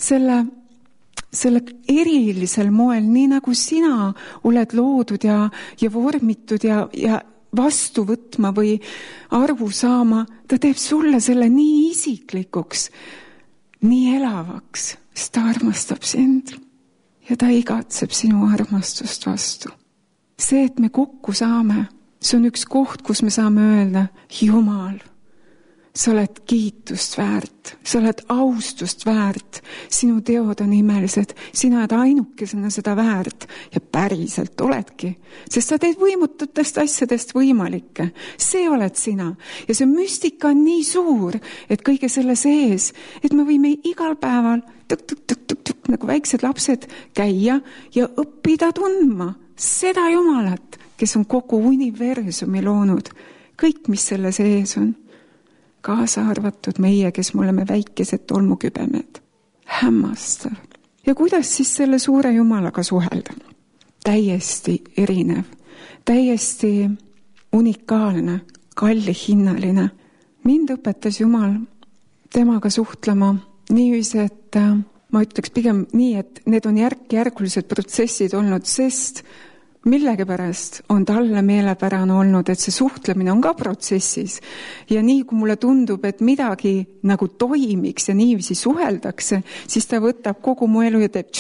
selle erilisel moel, nii nagu sina oled loodud ja vormitud ja vastu võtma või arvu saama, ta teeb sulle selle nii isiklikuks, nii elavaks, sest ta armastab sind ja ta igatseb sinu armastust vastu. See, et me kokku saame, see on üks koht, kus me saame öelda, Jumal, sa oled kiitust väärt, sa oled austust väärt, sinu teod on imelised, sina oled ainukesena seda väärt ja päriselt oledki, sest sa teed võimututest asjadest võimalikke, see oled sina ja see müstika on nii suur, et kõige selle sees, et me võime igal päeval tuk, nagu väiksed lapsed käia ja õppida tundma seda Jumalat, kes on kogu universumi loonud, kõik, mis selle sees on. Kaasa arvatud meie, kes me oleme väikesed tolmukübemed. Hämmastav. Ja kuidas siis selle suure Jumalaga suhelda? Täiesti erinev, täiesti unikaalne, kallihinnaline. Mind õpetas Jumal temaga suhtlema niiviisi, et ma ütleks pigem nii, et need on järk-järgulised protsessid olnud, sest millegipärast on talle meelepärane olnud, et see suhtlemine on ka protsessis ja nii kui mulle tundub, et midagi nagu toimiks ja niiviisi suheldakse, siis ta võtab kogu mu elu ja teeb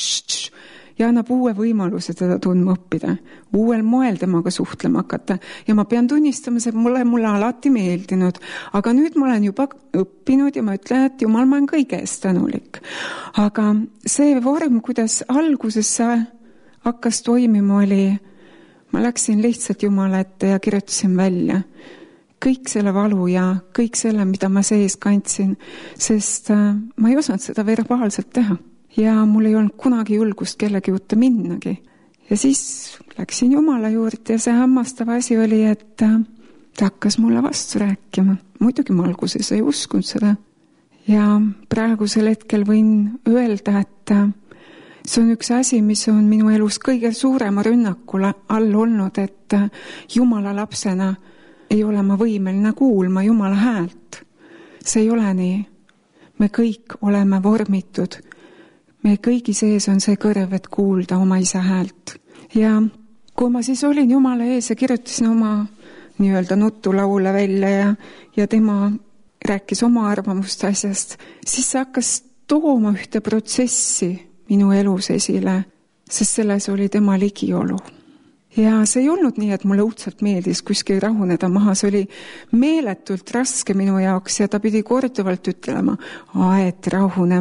ja annab uue võimaluse teda tundma õppida, uuel moel temaga suhtlema hakata ja ma pean tunnistama, see mulle alati meeldinud, aga nüüd ma olen juba õppinud ja ma ütlen, et Jumal, ma olen kõige eest tänulik. Aga see vorm, kuidas alguses hakkas toimima oli, ma läksin lihtsalt Jumala ette ja kirjutasin välja kõik selle valu ja kõik selle, mida ma sees kandsin, sest ma ei osanud seda verbaalselt teha ja mul ei olnud kunagi julgust kellegi juurde minnagi. Ja siis läksin Jumala juurde ja see hämmastav asi oli, et ta hakkas mulle vastu rääkima. Muidugi ma alguses ei uskunud seda ja praegusel hetkel võin öelda, et see on üks asi, mis on minu elus kõige suurema rünnakule all olnud, et Jumala lapsena ei ole ma võimeline kuulma Jumala häält. See ei ole nii. Me kõik oleme vormitud. Me kõigi sees on see kõrv, et kuulda oma isa häält. Ja kui ma siis olin Jumala ees ja kirjutasin oma nii-öelda nutulaule välja ja tema rääkis oma arvamust asjast, siis see hakkas tooma ühte protsessi minu elus esile, sest selles oli tema ligiolu. Ja see ei olnud nii, et mulle õudselt meeldis kuskil rahuneda maha, see oli meeletult raske minu jaoks ja ta pidi korduvalt ütlema, et rahune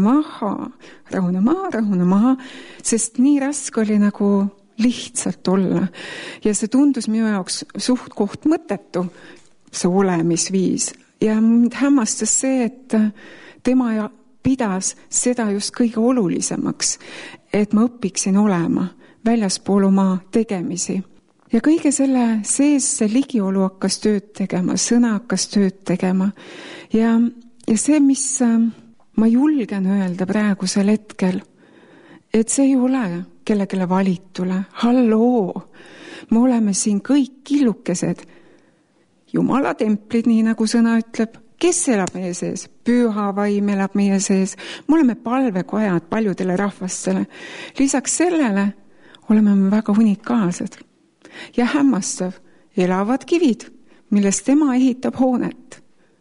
maha, sest nii raske oli nagu lihtsalt olla. Ja see tundus minu jaoks suht koht mõttetu, see olemisviis. Ja mind hämmastas see, et tema pidas seda just kõige olulisemaks, et ma õpiksin olema väljaspool oma tegemisi. Ja kõige selle sees see ligiolu hakkas tööd tegema, sõna hakkas tööd tegema. Ja see, mis ma julgen öelda praegusel hetkel, et see ei ole kellegile valitule. Halloo, me oleme siin kõik killukesed. Jumala templid, nii nagu sõna ütleb. Kes elab meie sees? Püha vaim elab meie sees. Me oleme palvekojad paljudele rahvastele. Lisaks sellele oleme me väga unikaalsed ja hämmastav elavad kivid, millest tema ehitab hoonet.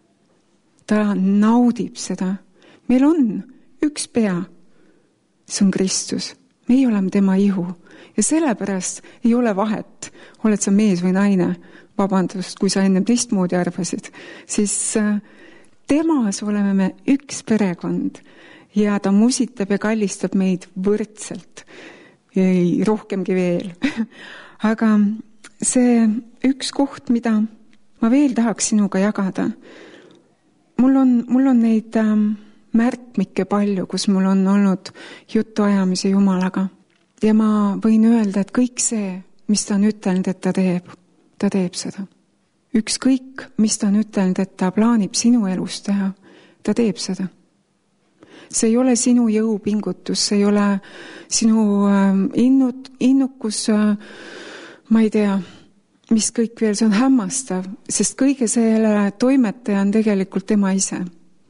Ta naudib seda. Meil on üks pea. See on Kristus. Meie oleme tema ihu ja sellepärast ei ole vahet, oled sa mees või naine. Vabandust, kui sa ennem teistmoodi arvasid, siis temas oleme me üks perekond ja ta musitab ja kallistab meid võrdselt. Ei, rohkemgi veel. Aga see üks koht, mida ma veel tahaks sinuga jagada, mul on neid märkmikke palju, kus mul on olnud jutuajamise Jumalaga. Ja ma võin öelda, et kõik see, mis ta on ütelnud, et ta teeb seda. Ükskõik, mis ta on ütelnud, et ta plaanib sinu elus teha, ta teeb seda. See ei ole sinu jõupingutus, see ei ole sinu innukus, ma ei tea, mis kõik veel, see on hämmastav, sest kõige selle toimetaja on tegelikult tema ise.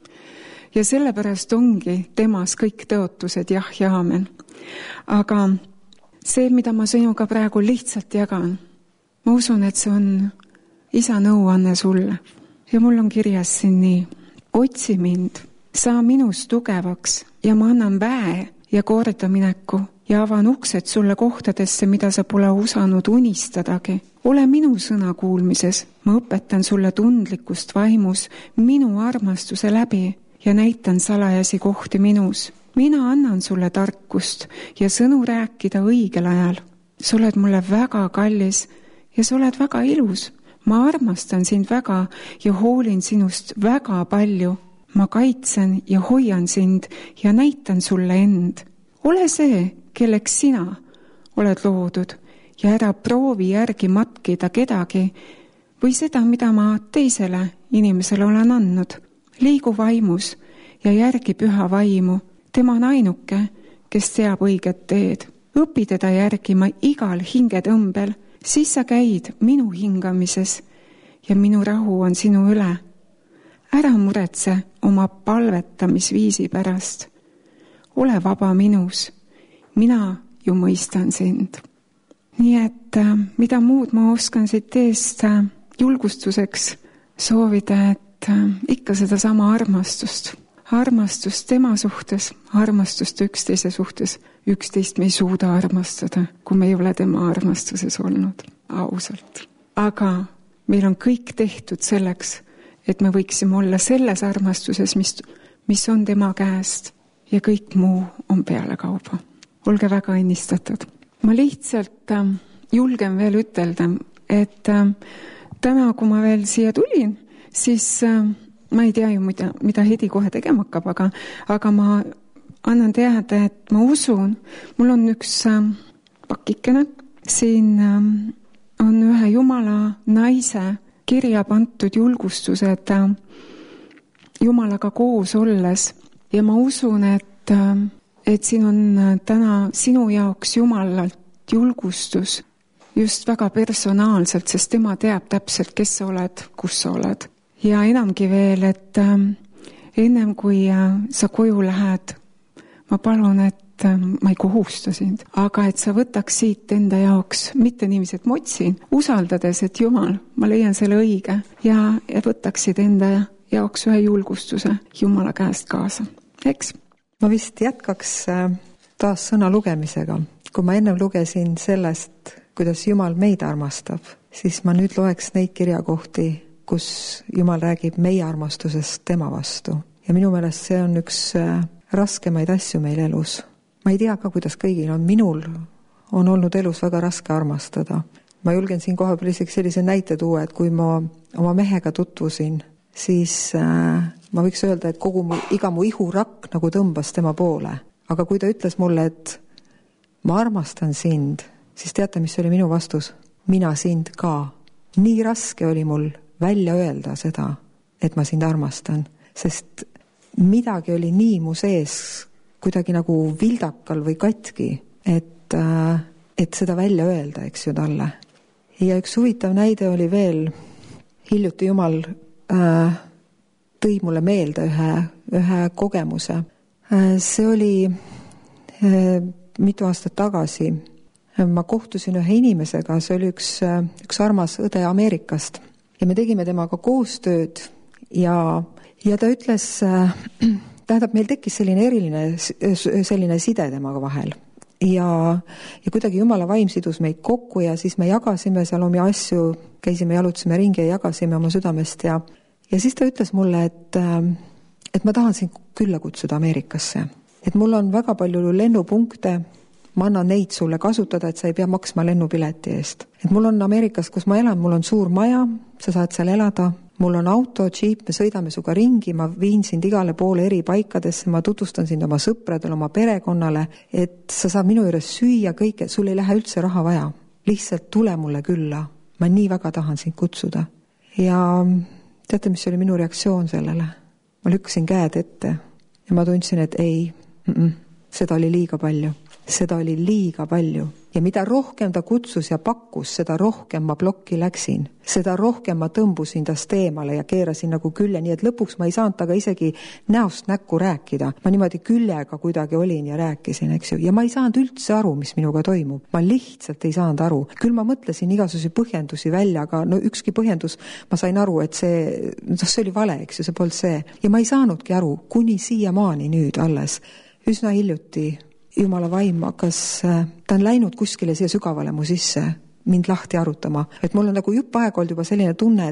Ja sellepärast ongi temas kõik tõotused, jah ja aamen. Aga see, mida ma sinuga praegu lihtsalt jagan, ma usun, et see on isa nõuanne sulle. Ja mul on kirjas siin nii. Otsi mind, saa minus tugevaks ja ma annan väe ja kordamineku ja avan uksed sulle kohtadesse, mida sa pole osanud unistadagi. Ole minu sõna kuulmises, ma õpetan sulle tundlikkust vaimus minu armastuse läbi ja näitan salajasi kohti minus. Mina annan sulle tarkust ja sõnu rääkida õigel ajal. Sa oled mulle väga kallis ja sa oled väga ilus. Ma armastan sind väga ja hoolin sinust väga palju. Ma kaitsen ja hoian sind ja näitan sulle end. Ole see, kelleks sina oled loodud ja ära proovi järgi matkida kedagi või seda, mida ma teisele inimesele olen andnud. Liigu vaimus ja järgi püha vaimu. Tema on ainuke, kes teab õiget teed. Õpi teda järgima igal hingetõmbel. Siis sa käid minu hingamises ja minu rahu on sinu üle. Ära muretse oma palvetamisviisi pärast. Ole vaba minus. Mina ju mõistan sind. Nii et mida muud ma oskan siit eest julgustuseks soovida, et ikka seda sama armastust. Armastust tema suhtes, armastust üksteise suhtes. Üksteist me ei suuda armastada, kui me ei ole tema armastuses olnud, ausalt. Aga meil on kõik tehtud selleks, et me võiksime olla selles armastuses, mis on tema käest ja kõik muu on peale kauba. Olge väga õnnistatud. Ma lihtsalt julgen veel ütelda, et täna, kui ma veel siia tulin, siis ma ei tea ju, mida Hedi kohe tegema hakkab, aga ma annan teada, et ma usun, mul on üks pakikene, siin on ühe Jumala naise kirja pantud julgustused Jumalaga koos olles ja ma usun, et siin on täna sinu jaoks Jumalalt julgustus just väga personaalselt, sest tema teab täpselt, kes sa oled, kus sa oled. Ja enamgi veel, et ennem kui sa koju lähed, ma palun, et ma ei kohusta sind, aga et sa võtaks siit enda jaoks, mitte niiviisi, et ma otsin, usaldades, et Jumal, ma leian selle õige ja võtaksid enda jaoks ühe julgustuse Jumala käest kaasa. Eks? ma vist jätkaks taas sõna lugemisega. Kui ma ennem lugesin sellest, kuidas Jumal meid armastab, siis ma nüüd loeks neid kirjakohti, kus Jumal räägib meie armastusest tema vastu. Ja minu meelest see on üks raskemaid asju meil elus. Ma ei tea ka, kuidas kõigil on. Minul on olnud elus väga raske armastada. Ma julgen siin koha peal isegi sellise näite tuua, et kui ma oma mehega tutvusin, siis ma võiks öelda, et iga mu ihurakk nagu tõmbas tema poole. Aga kui ta ütles mulle, et ma armastan sind, siis teate, mis oli minu vastus? Mina sind ka. Nii raske oli mul välja öelda seda, et ma sind armastan, sest midagi oli nii mu sees kuidagi nagu vildakal või katki, et seda välja öelda, eks ju, talle. Ja üks huvitav näide oli veel, hiljuti Jumal tõi mulle meelde ühe kogemuse. See oli mitu aastat tagasi. Ma kohtusin ühe inimesega, see oli üks armas õde Ameerikast ja me tegime temaga koostööd ja ta ütles, tähendab, meil tekkis selline side temaga vahel ja kuidagi Jumala vaim sidus meid kokku ja siis me jagasime seal omi asju, käisime, jalutasime ringi ja jagasime oma südamest ja siis ta ütles mulle, et ma tahan sind külla kutsuda Ameerikasse, et mul on väga palju lennupunkte, ma annan neid sulle kasutada, et sa ei pea maksma lennupileti eest. Et mul on Ameerikas, kus ma elan, mul on suur maja, sa saad seal elada, mul on auto, džiip, me sõidame suga ringi, ma viin sind igale poole eri paikadesse, ma tutvustan sind oma sõpradele, oma perekonnale, et sa saad minu juures süüa kõike, sul ei lähe üldse raha vaja. Lihtsalt tule mulle külla, ma nii väga tahan sind kutsuda. Ja teate, mis oli minu reaktsioon sellele? Ma lükkasin käed ette ja ma tundsin, et ei, seda oli liiga palju. Seda oli liiga palju. Ja mida rohkem ta kutsus ja pakkus, seda rohkem ma plokki läksin. Seda rohkem ma tõmbusin tast eemale ja keerasin nagu külje, nii et lõpuks ma ei saanud taga isegi näost näkku rääkida. Ma niimoodi küljega kuidagi olin ja rääkisin, eks ju. Ja ma ei saanud üldse aru, mis minuga toimub. Ma lihtsalt ei saanud aru. Küll ma mõtlesin igasusi põhjendusi välja, aga no ükski põhjendus, ma sain aru, et see oli vale, eks ju, see polnud see. Ja ma ei saanudki aru, kuni siiamaani nüüd alles. Üsna hiljuti Jumala vaim hakkas, ta on läinud kuskile siia sügavale mu sisse, mind lahti arutama. Et mul on nagu jupp aeg olnud juba selline tunne,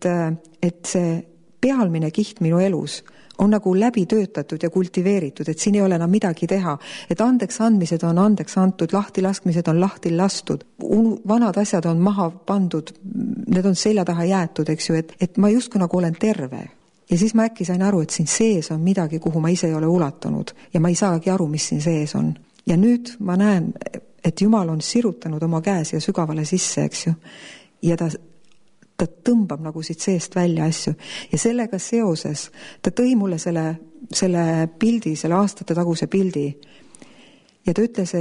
et see pealmine kiht minu elus on nagu läbi töötatud ja kultiveeritud, et siin ei ole enam midagi teha. Et andeks andmised on andeks antud, lahti laskmised on lahti lastud, vanad asjad on maha pandud, need on selja taha jäetud, eks ju, et ma justkui nagu olen terve. Ja siis ma äkki sain aru, et siin sees on midagi, kuhu ma ise ei ole ulatunud ja ma ei saagi aru, mis siin sees on. Ja nüüd ma näen, et Jumal on sirutanud oma käes ja sügavale sisse, eks ju. Ja ta tõmbab nagu siit seest välja asju. Ja sellega seoses ta tõi mulle selle pildi, selle aastate taguse pildi. Ja ta ütles,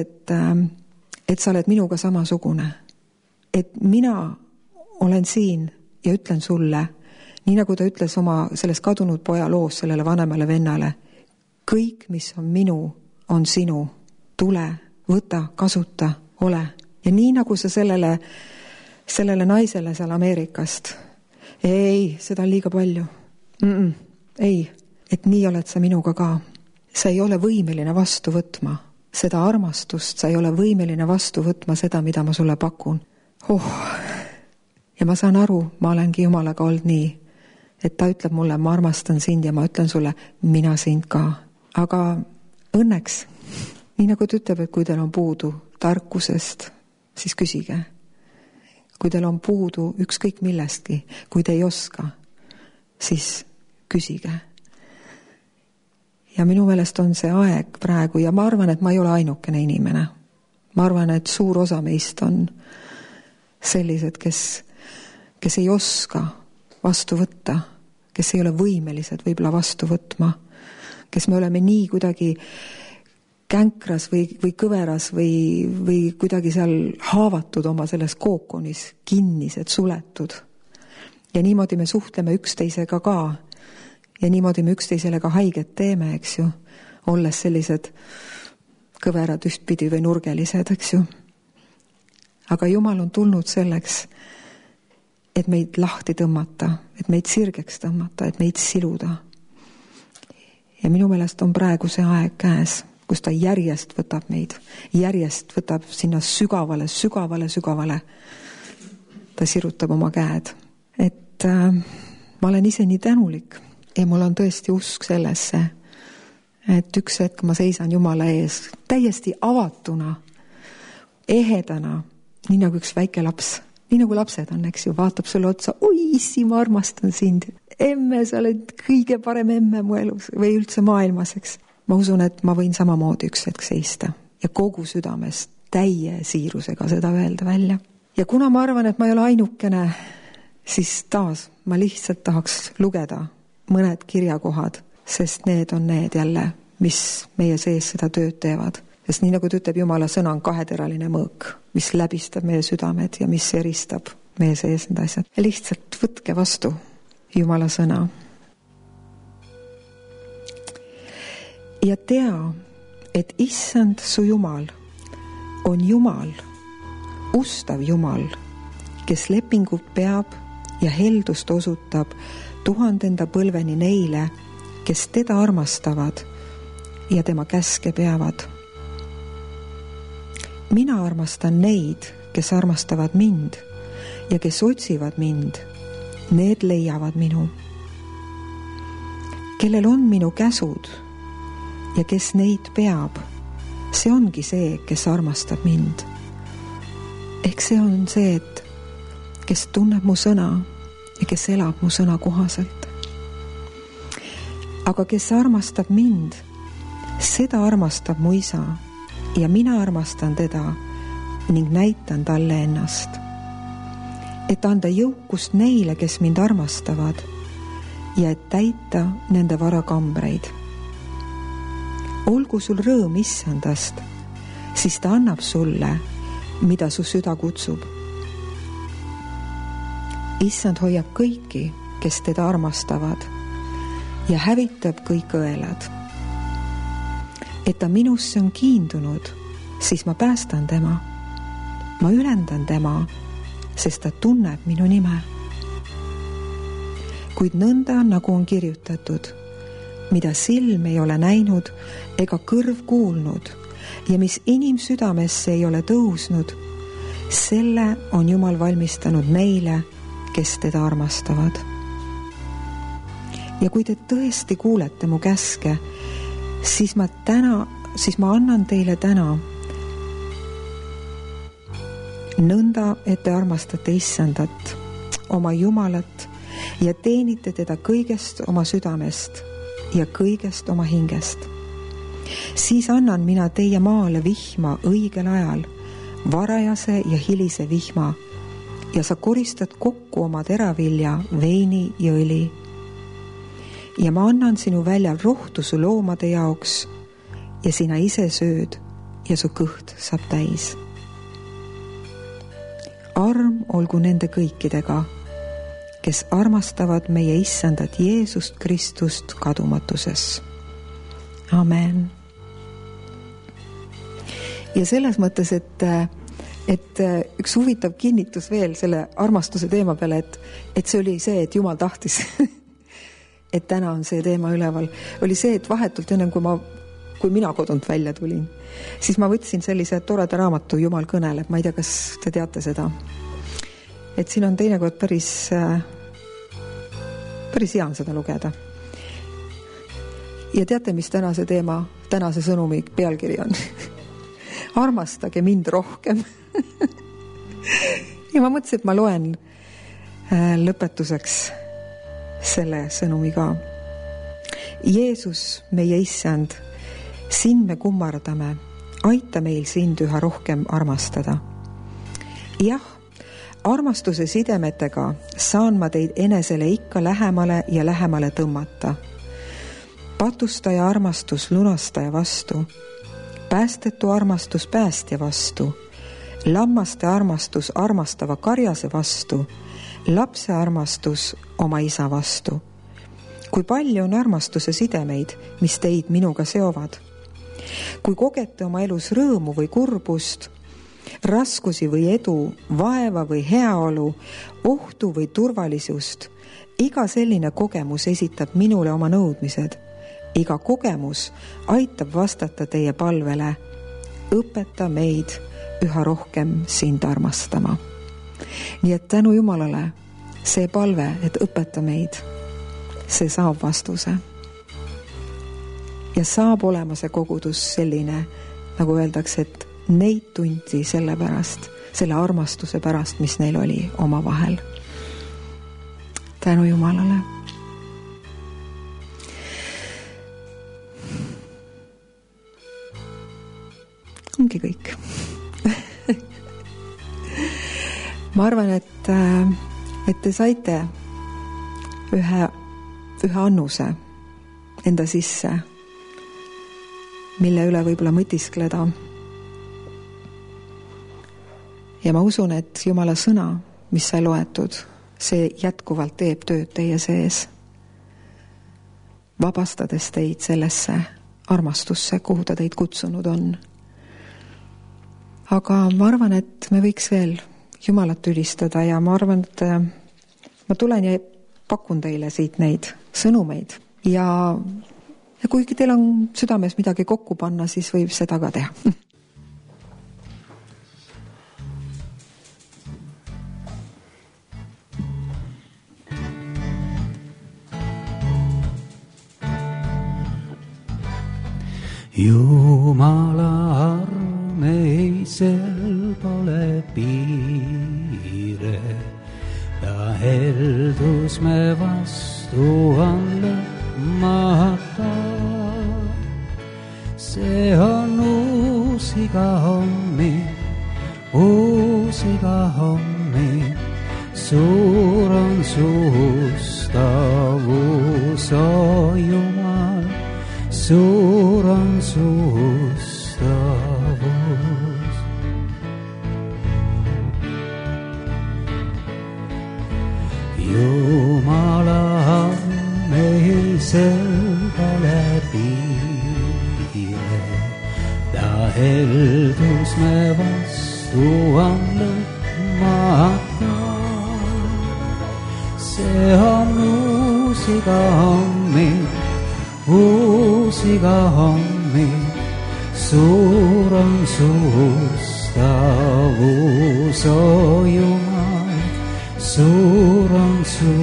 et sa oled minuga samasugune. Et mina olen siin ja ütlen sulle, nii nagu ta ütles oma selles kadunud poja loos sellele vanemale vennale, kõik, mis on minu, on sinu. Tule, võta, kasuta, ole. Ja nii nagu sa sellele naisele seal Ameerikast, ei, seda on liiga palju. Ei, et nii oled sa minuga ka. Sa ei ole võimeline vastu võtma seda armastust, sa ei ole võimeline vastu võtma seda, mida ma sulle pakun. Ja ma saan aru, ma olengi Jumalaga olnud nii, et ta ütleb mulle, ma armastan sind ja ma ütlen sulle, mina sind ka. Aga õnneks, nii nagu ta ütleb, et kui teil on puudu tarkusest, siis küsige. Kui teil on puudu ükskõik millestki, kui te ei oska, siis küsige. Ja minu meelest on see aeg praegu ja ma arvan, et ma ei ole ainukene inimene. Ma arvan, et suur osa meist on sellised, kes ei oska vastu võtta, kes ei ole võimelised võib-olla vastu võtma, kes me oleme nii kuidagi känkras või kõveras või kuidagi seal haavatud oma selles kookonis, kinnised, suletud. Ja niimoodi me suhtleme üksteisega ka ja niimoodi me üksteisele ka haiget teeme, eks ju, olles sellised kõverad ühtpidi või nurgelised, eks ju. Aga Jumal on tulnud selleks, et meid lahti tõmmata, et meid sirgeks tõmmata, et meid siluda. Ja minu meelest on praegu see aeg käes, kus ta järjest võtab meid, järjest võtab sinna sügavale. Ta sirutab oma käed. Et ma olen ise nii tänulik ja mul on tõesti usk sellesse, et üks hetk ma seisan Jumala ees täiesti avatuna, ehedana, nii nagu üks väike laps. Nii nagu lapsed on, eks ju, vaatab sulle otsa, oi issi, ma armastan sind. Emme, sa oled kõige parem emme mu elus või üldse maailmas, eks. Ma usun, et ma võin samamoodi üks hetk seista ja kogu südamest täie siirusega seda öelda välja. Ja kuna ma arvan, et ma ei ole ainukene, siis taas ma lihtsalt tahaks lugeda mõned kirjakohad, sest need on need jälle, mis meie sees seda tööd teevad. Sest nii nagu ta ütleb, Jumala sõna on kaheteraline mõõk, mis läbistab meie südamed ja mis eristab meie sees need asjad. Ja lihtsalt võtke vastu Jumala sõna. Ja tea, et issand su Jumal on Jumal, ustav Jumal, kes lepingut peab ja heldust osutab 1000 põlveni neile, kes teda armastavad ja tema käske peavad. Mina armastan neid, kes armastavad mind ja kes otsivad mind, need leiavad minu. Kellel on minu käsud ja kes neid peab, see ongi see, kes armastab mind. Ehk see on see, et kes tunneb mu sõna ja kes elab mu sõna kohaselt. Aga kes armastab mind, seda armastab mu isa ja mina armastan teda ning näitan talle ennast. Et anda jõukust neile, kes mind armastavad ja et täita nende varakambreid. Olgu sul rõõm issandast, siis ta annab sulle, mida su süda kutsub. Issand hoiab kõiki, kes teda armastavad ja hävitab kõik õelad. Et ta minusse on kiindunud, siis ma päästan tema. Ma ülendan tema, sest ta tunneb minu nime. Kuid nõnda, nagu on kirjutatud, mida silm ei ole näinud ega kõrv kuulnud ja mis inimsüdamesse ei ole tõusnud, selle on Jumal valmistanud neile, kes teda armastavad. Ja kui te tõesti kuulete mu käske, siis ma annan teile täna nõnda, et te armastate issandat, oma Jumalat ja teenite teda kõigest oma südamest ja kõigest oma hingest. Siis annan mina teie maale vihma õigel ajal, varajase ja hilise vihma ja sa koristad kokku oma teravilja, veini ja õli. Ja ma annan sinu väljal rohtu su loomade jaoks ja sina ise sööd ja su kõht saab täis. Arm olgu nende kõikidega, kes armastavad meie issandat Jeesust Kristust kadumatuses. Amen. Ja selles mõttes, et üks huvitav kinnitus veel selle armastuse teema peale, et see oli see, et Jumal tahtis et täna on see teema üleval, oli see, et vahetult enne kui mina kodunt välja tulin, siis ma võtsin sellise toreda raamatu Jumal kõneleb, ma ei tea, kas te teate seda. Et siin on teinekord päris hea on seda lugeda. Ja teate, mis tänase sõnumi pealkiri on? Armastage mind rohkem. Ja ma mõtlesin, et ma loen lõpetuseks selle sõnumi ka. Jeesus, meie issand, sind me kummardame, aita meil sind üha rohkem armastada. Jah, armastuse sidemetega saan ma teid enesele ikka lähemale ja lähemale tõmmata. Patustaja armastus lunastaja vastu, päästetu armastus päästja vastu, lammaste armastus armastava karjase vastu, lapse armastus oma isa vastu. Kui palju on armastuse sidemeid, mis teid minuga seovad? Kui kogete oma elus rõõmu või kurbust, raskusi või edu, vaeva või heaolu, ohtu või turvalisust, iga selline kogemus esitab minule oma nõudmised iga kogemus aitab vastata teie palvele. Õpeta meid üha rohkem sind armastama. Nii et tänu Jumalale see palve, et õpeta meid, see saab vastuse. Ja saab olema see kogudus selline, nagu öeldakse, et neid tunti selle pärast, selle armastuse pärast, mis neil oli oma vahel. Tänu Jumalale. Ongi kõik. Ma arvan, et te saite ühe annuse enda sisse, mille üle võib-olla mõtiskleda. Ja ma usun, et Jumala sõna, mis sai loetud, see jätkuvalt teeb tööd teie sees, vabastades teid sellesse armastusse, kuhu ta teid kutsunud on. Aga ma arvan, et me võiks veel Jumalat ülistada ja ma arvan, et ma tulen ja pakun teile siit neid sõnumeid ja kuigi teil on südames midagi kokku panna, siis võib seda ka teha. Jumala armeisel pole piire, ta heldus me vastu on lõpmata. See on uus iga hommik, suur on suustavus, o Jumal. Suur on suustavus. Jumala armeisel pole piire, ta heldus me vastu on lõpmata. See on uus iga hommik, suur on suustavus, o Jumal. Suur on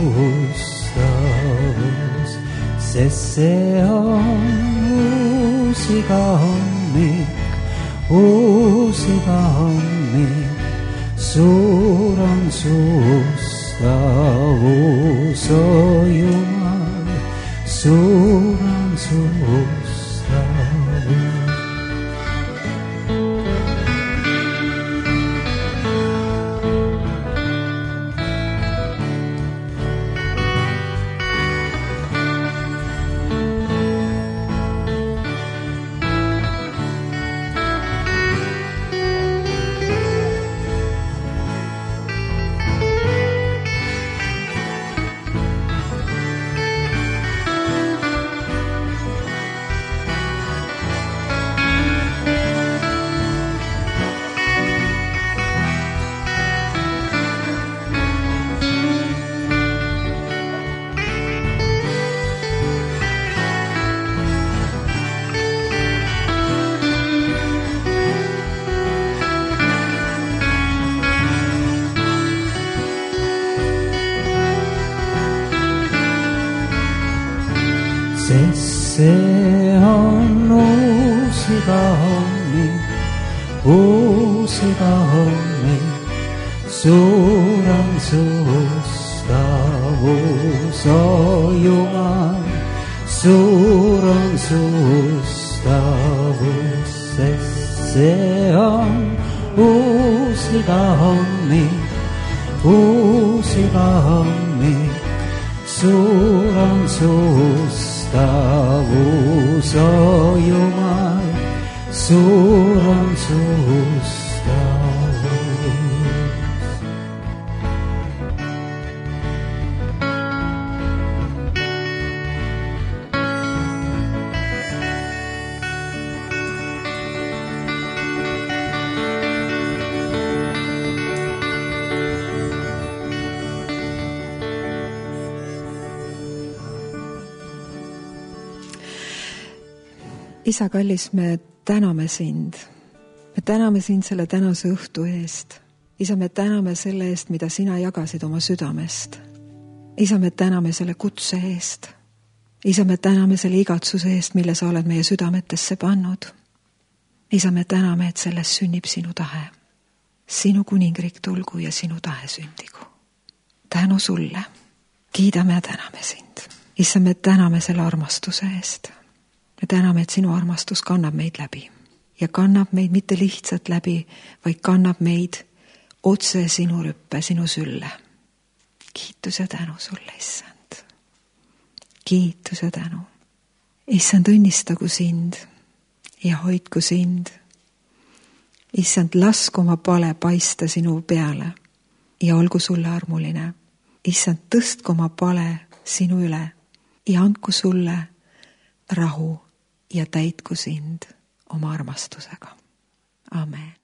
suustavus, sest see on uus iga hommik, suur on suustavus, o Jumal. Suur on suustavus. See on uus iga hommik, suur on suustavus, o Jumal. Suur on suustavus, sest see on uus iga hommik, suur on suustavus, o Jumal. Suur on suustavus. isa kallis, me täname sind. Me täname sind selle tänase õhtu eest. Isa, me täname selle eest, mida sina jagasid oma südamest. Isa, me täname selle kutse eest. Isa, me täname selle igatsuse eest, mille sa oled meie südametesse pannud. Isa, me täname, et selles sünnib sinu tahe. Sinu kuningriik tulgu ja sinu tahe sündigu. Tänu sulle. Kiidame ja täname sind. Isa, me täname selle armastuse eest. Me täname, et sinu armastus kannab meid läbi. Ja kannab meid mitte lihtsalt läbi, vaid kannab meid otse sinu rüppe, sinu sülle. Kiitus ja tänu sulle, issand. Kiitus ja tänu. Issand, õnnistagu sind ja hoidku sind. Issand, lasku oma pale paista sinu peale ja olgu sulle armuline. Issand, tõstku oma pale sinu üle ja andku sulle rahu ja täitku sind oma armastusega. Amen.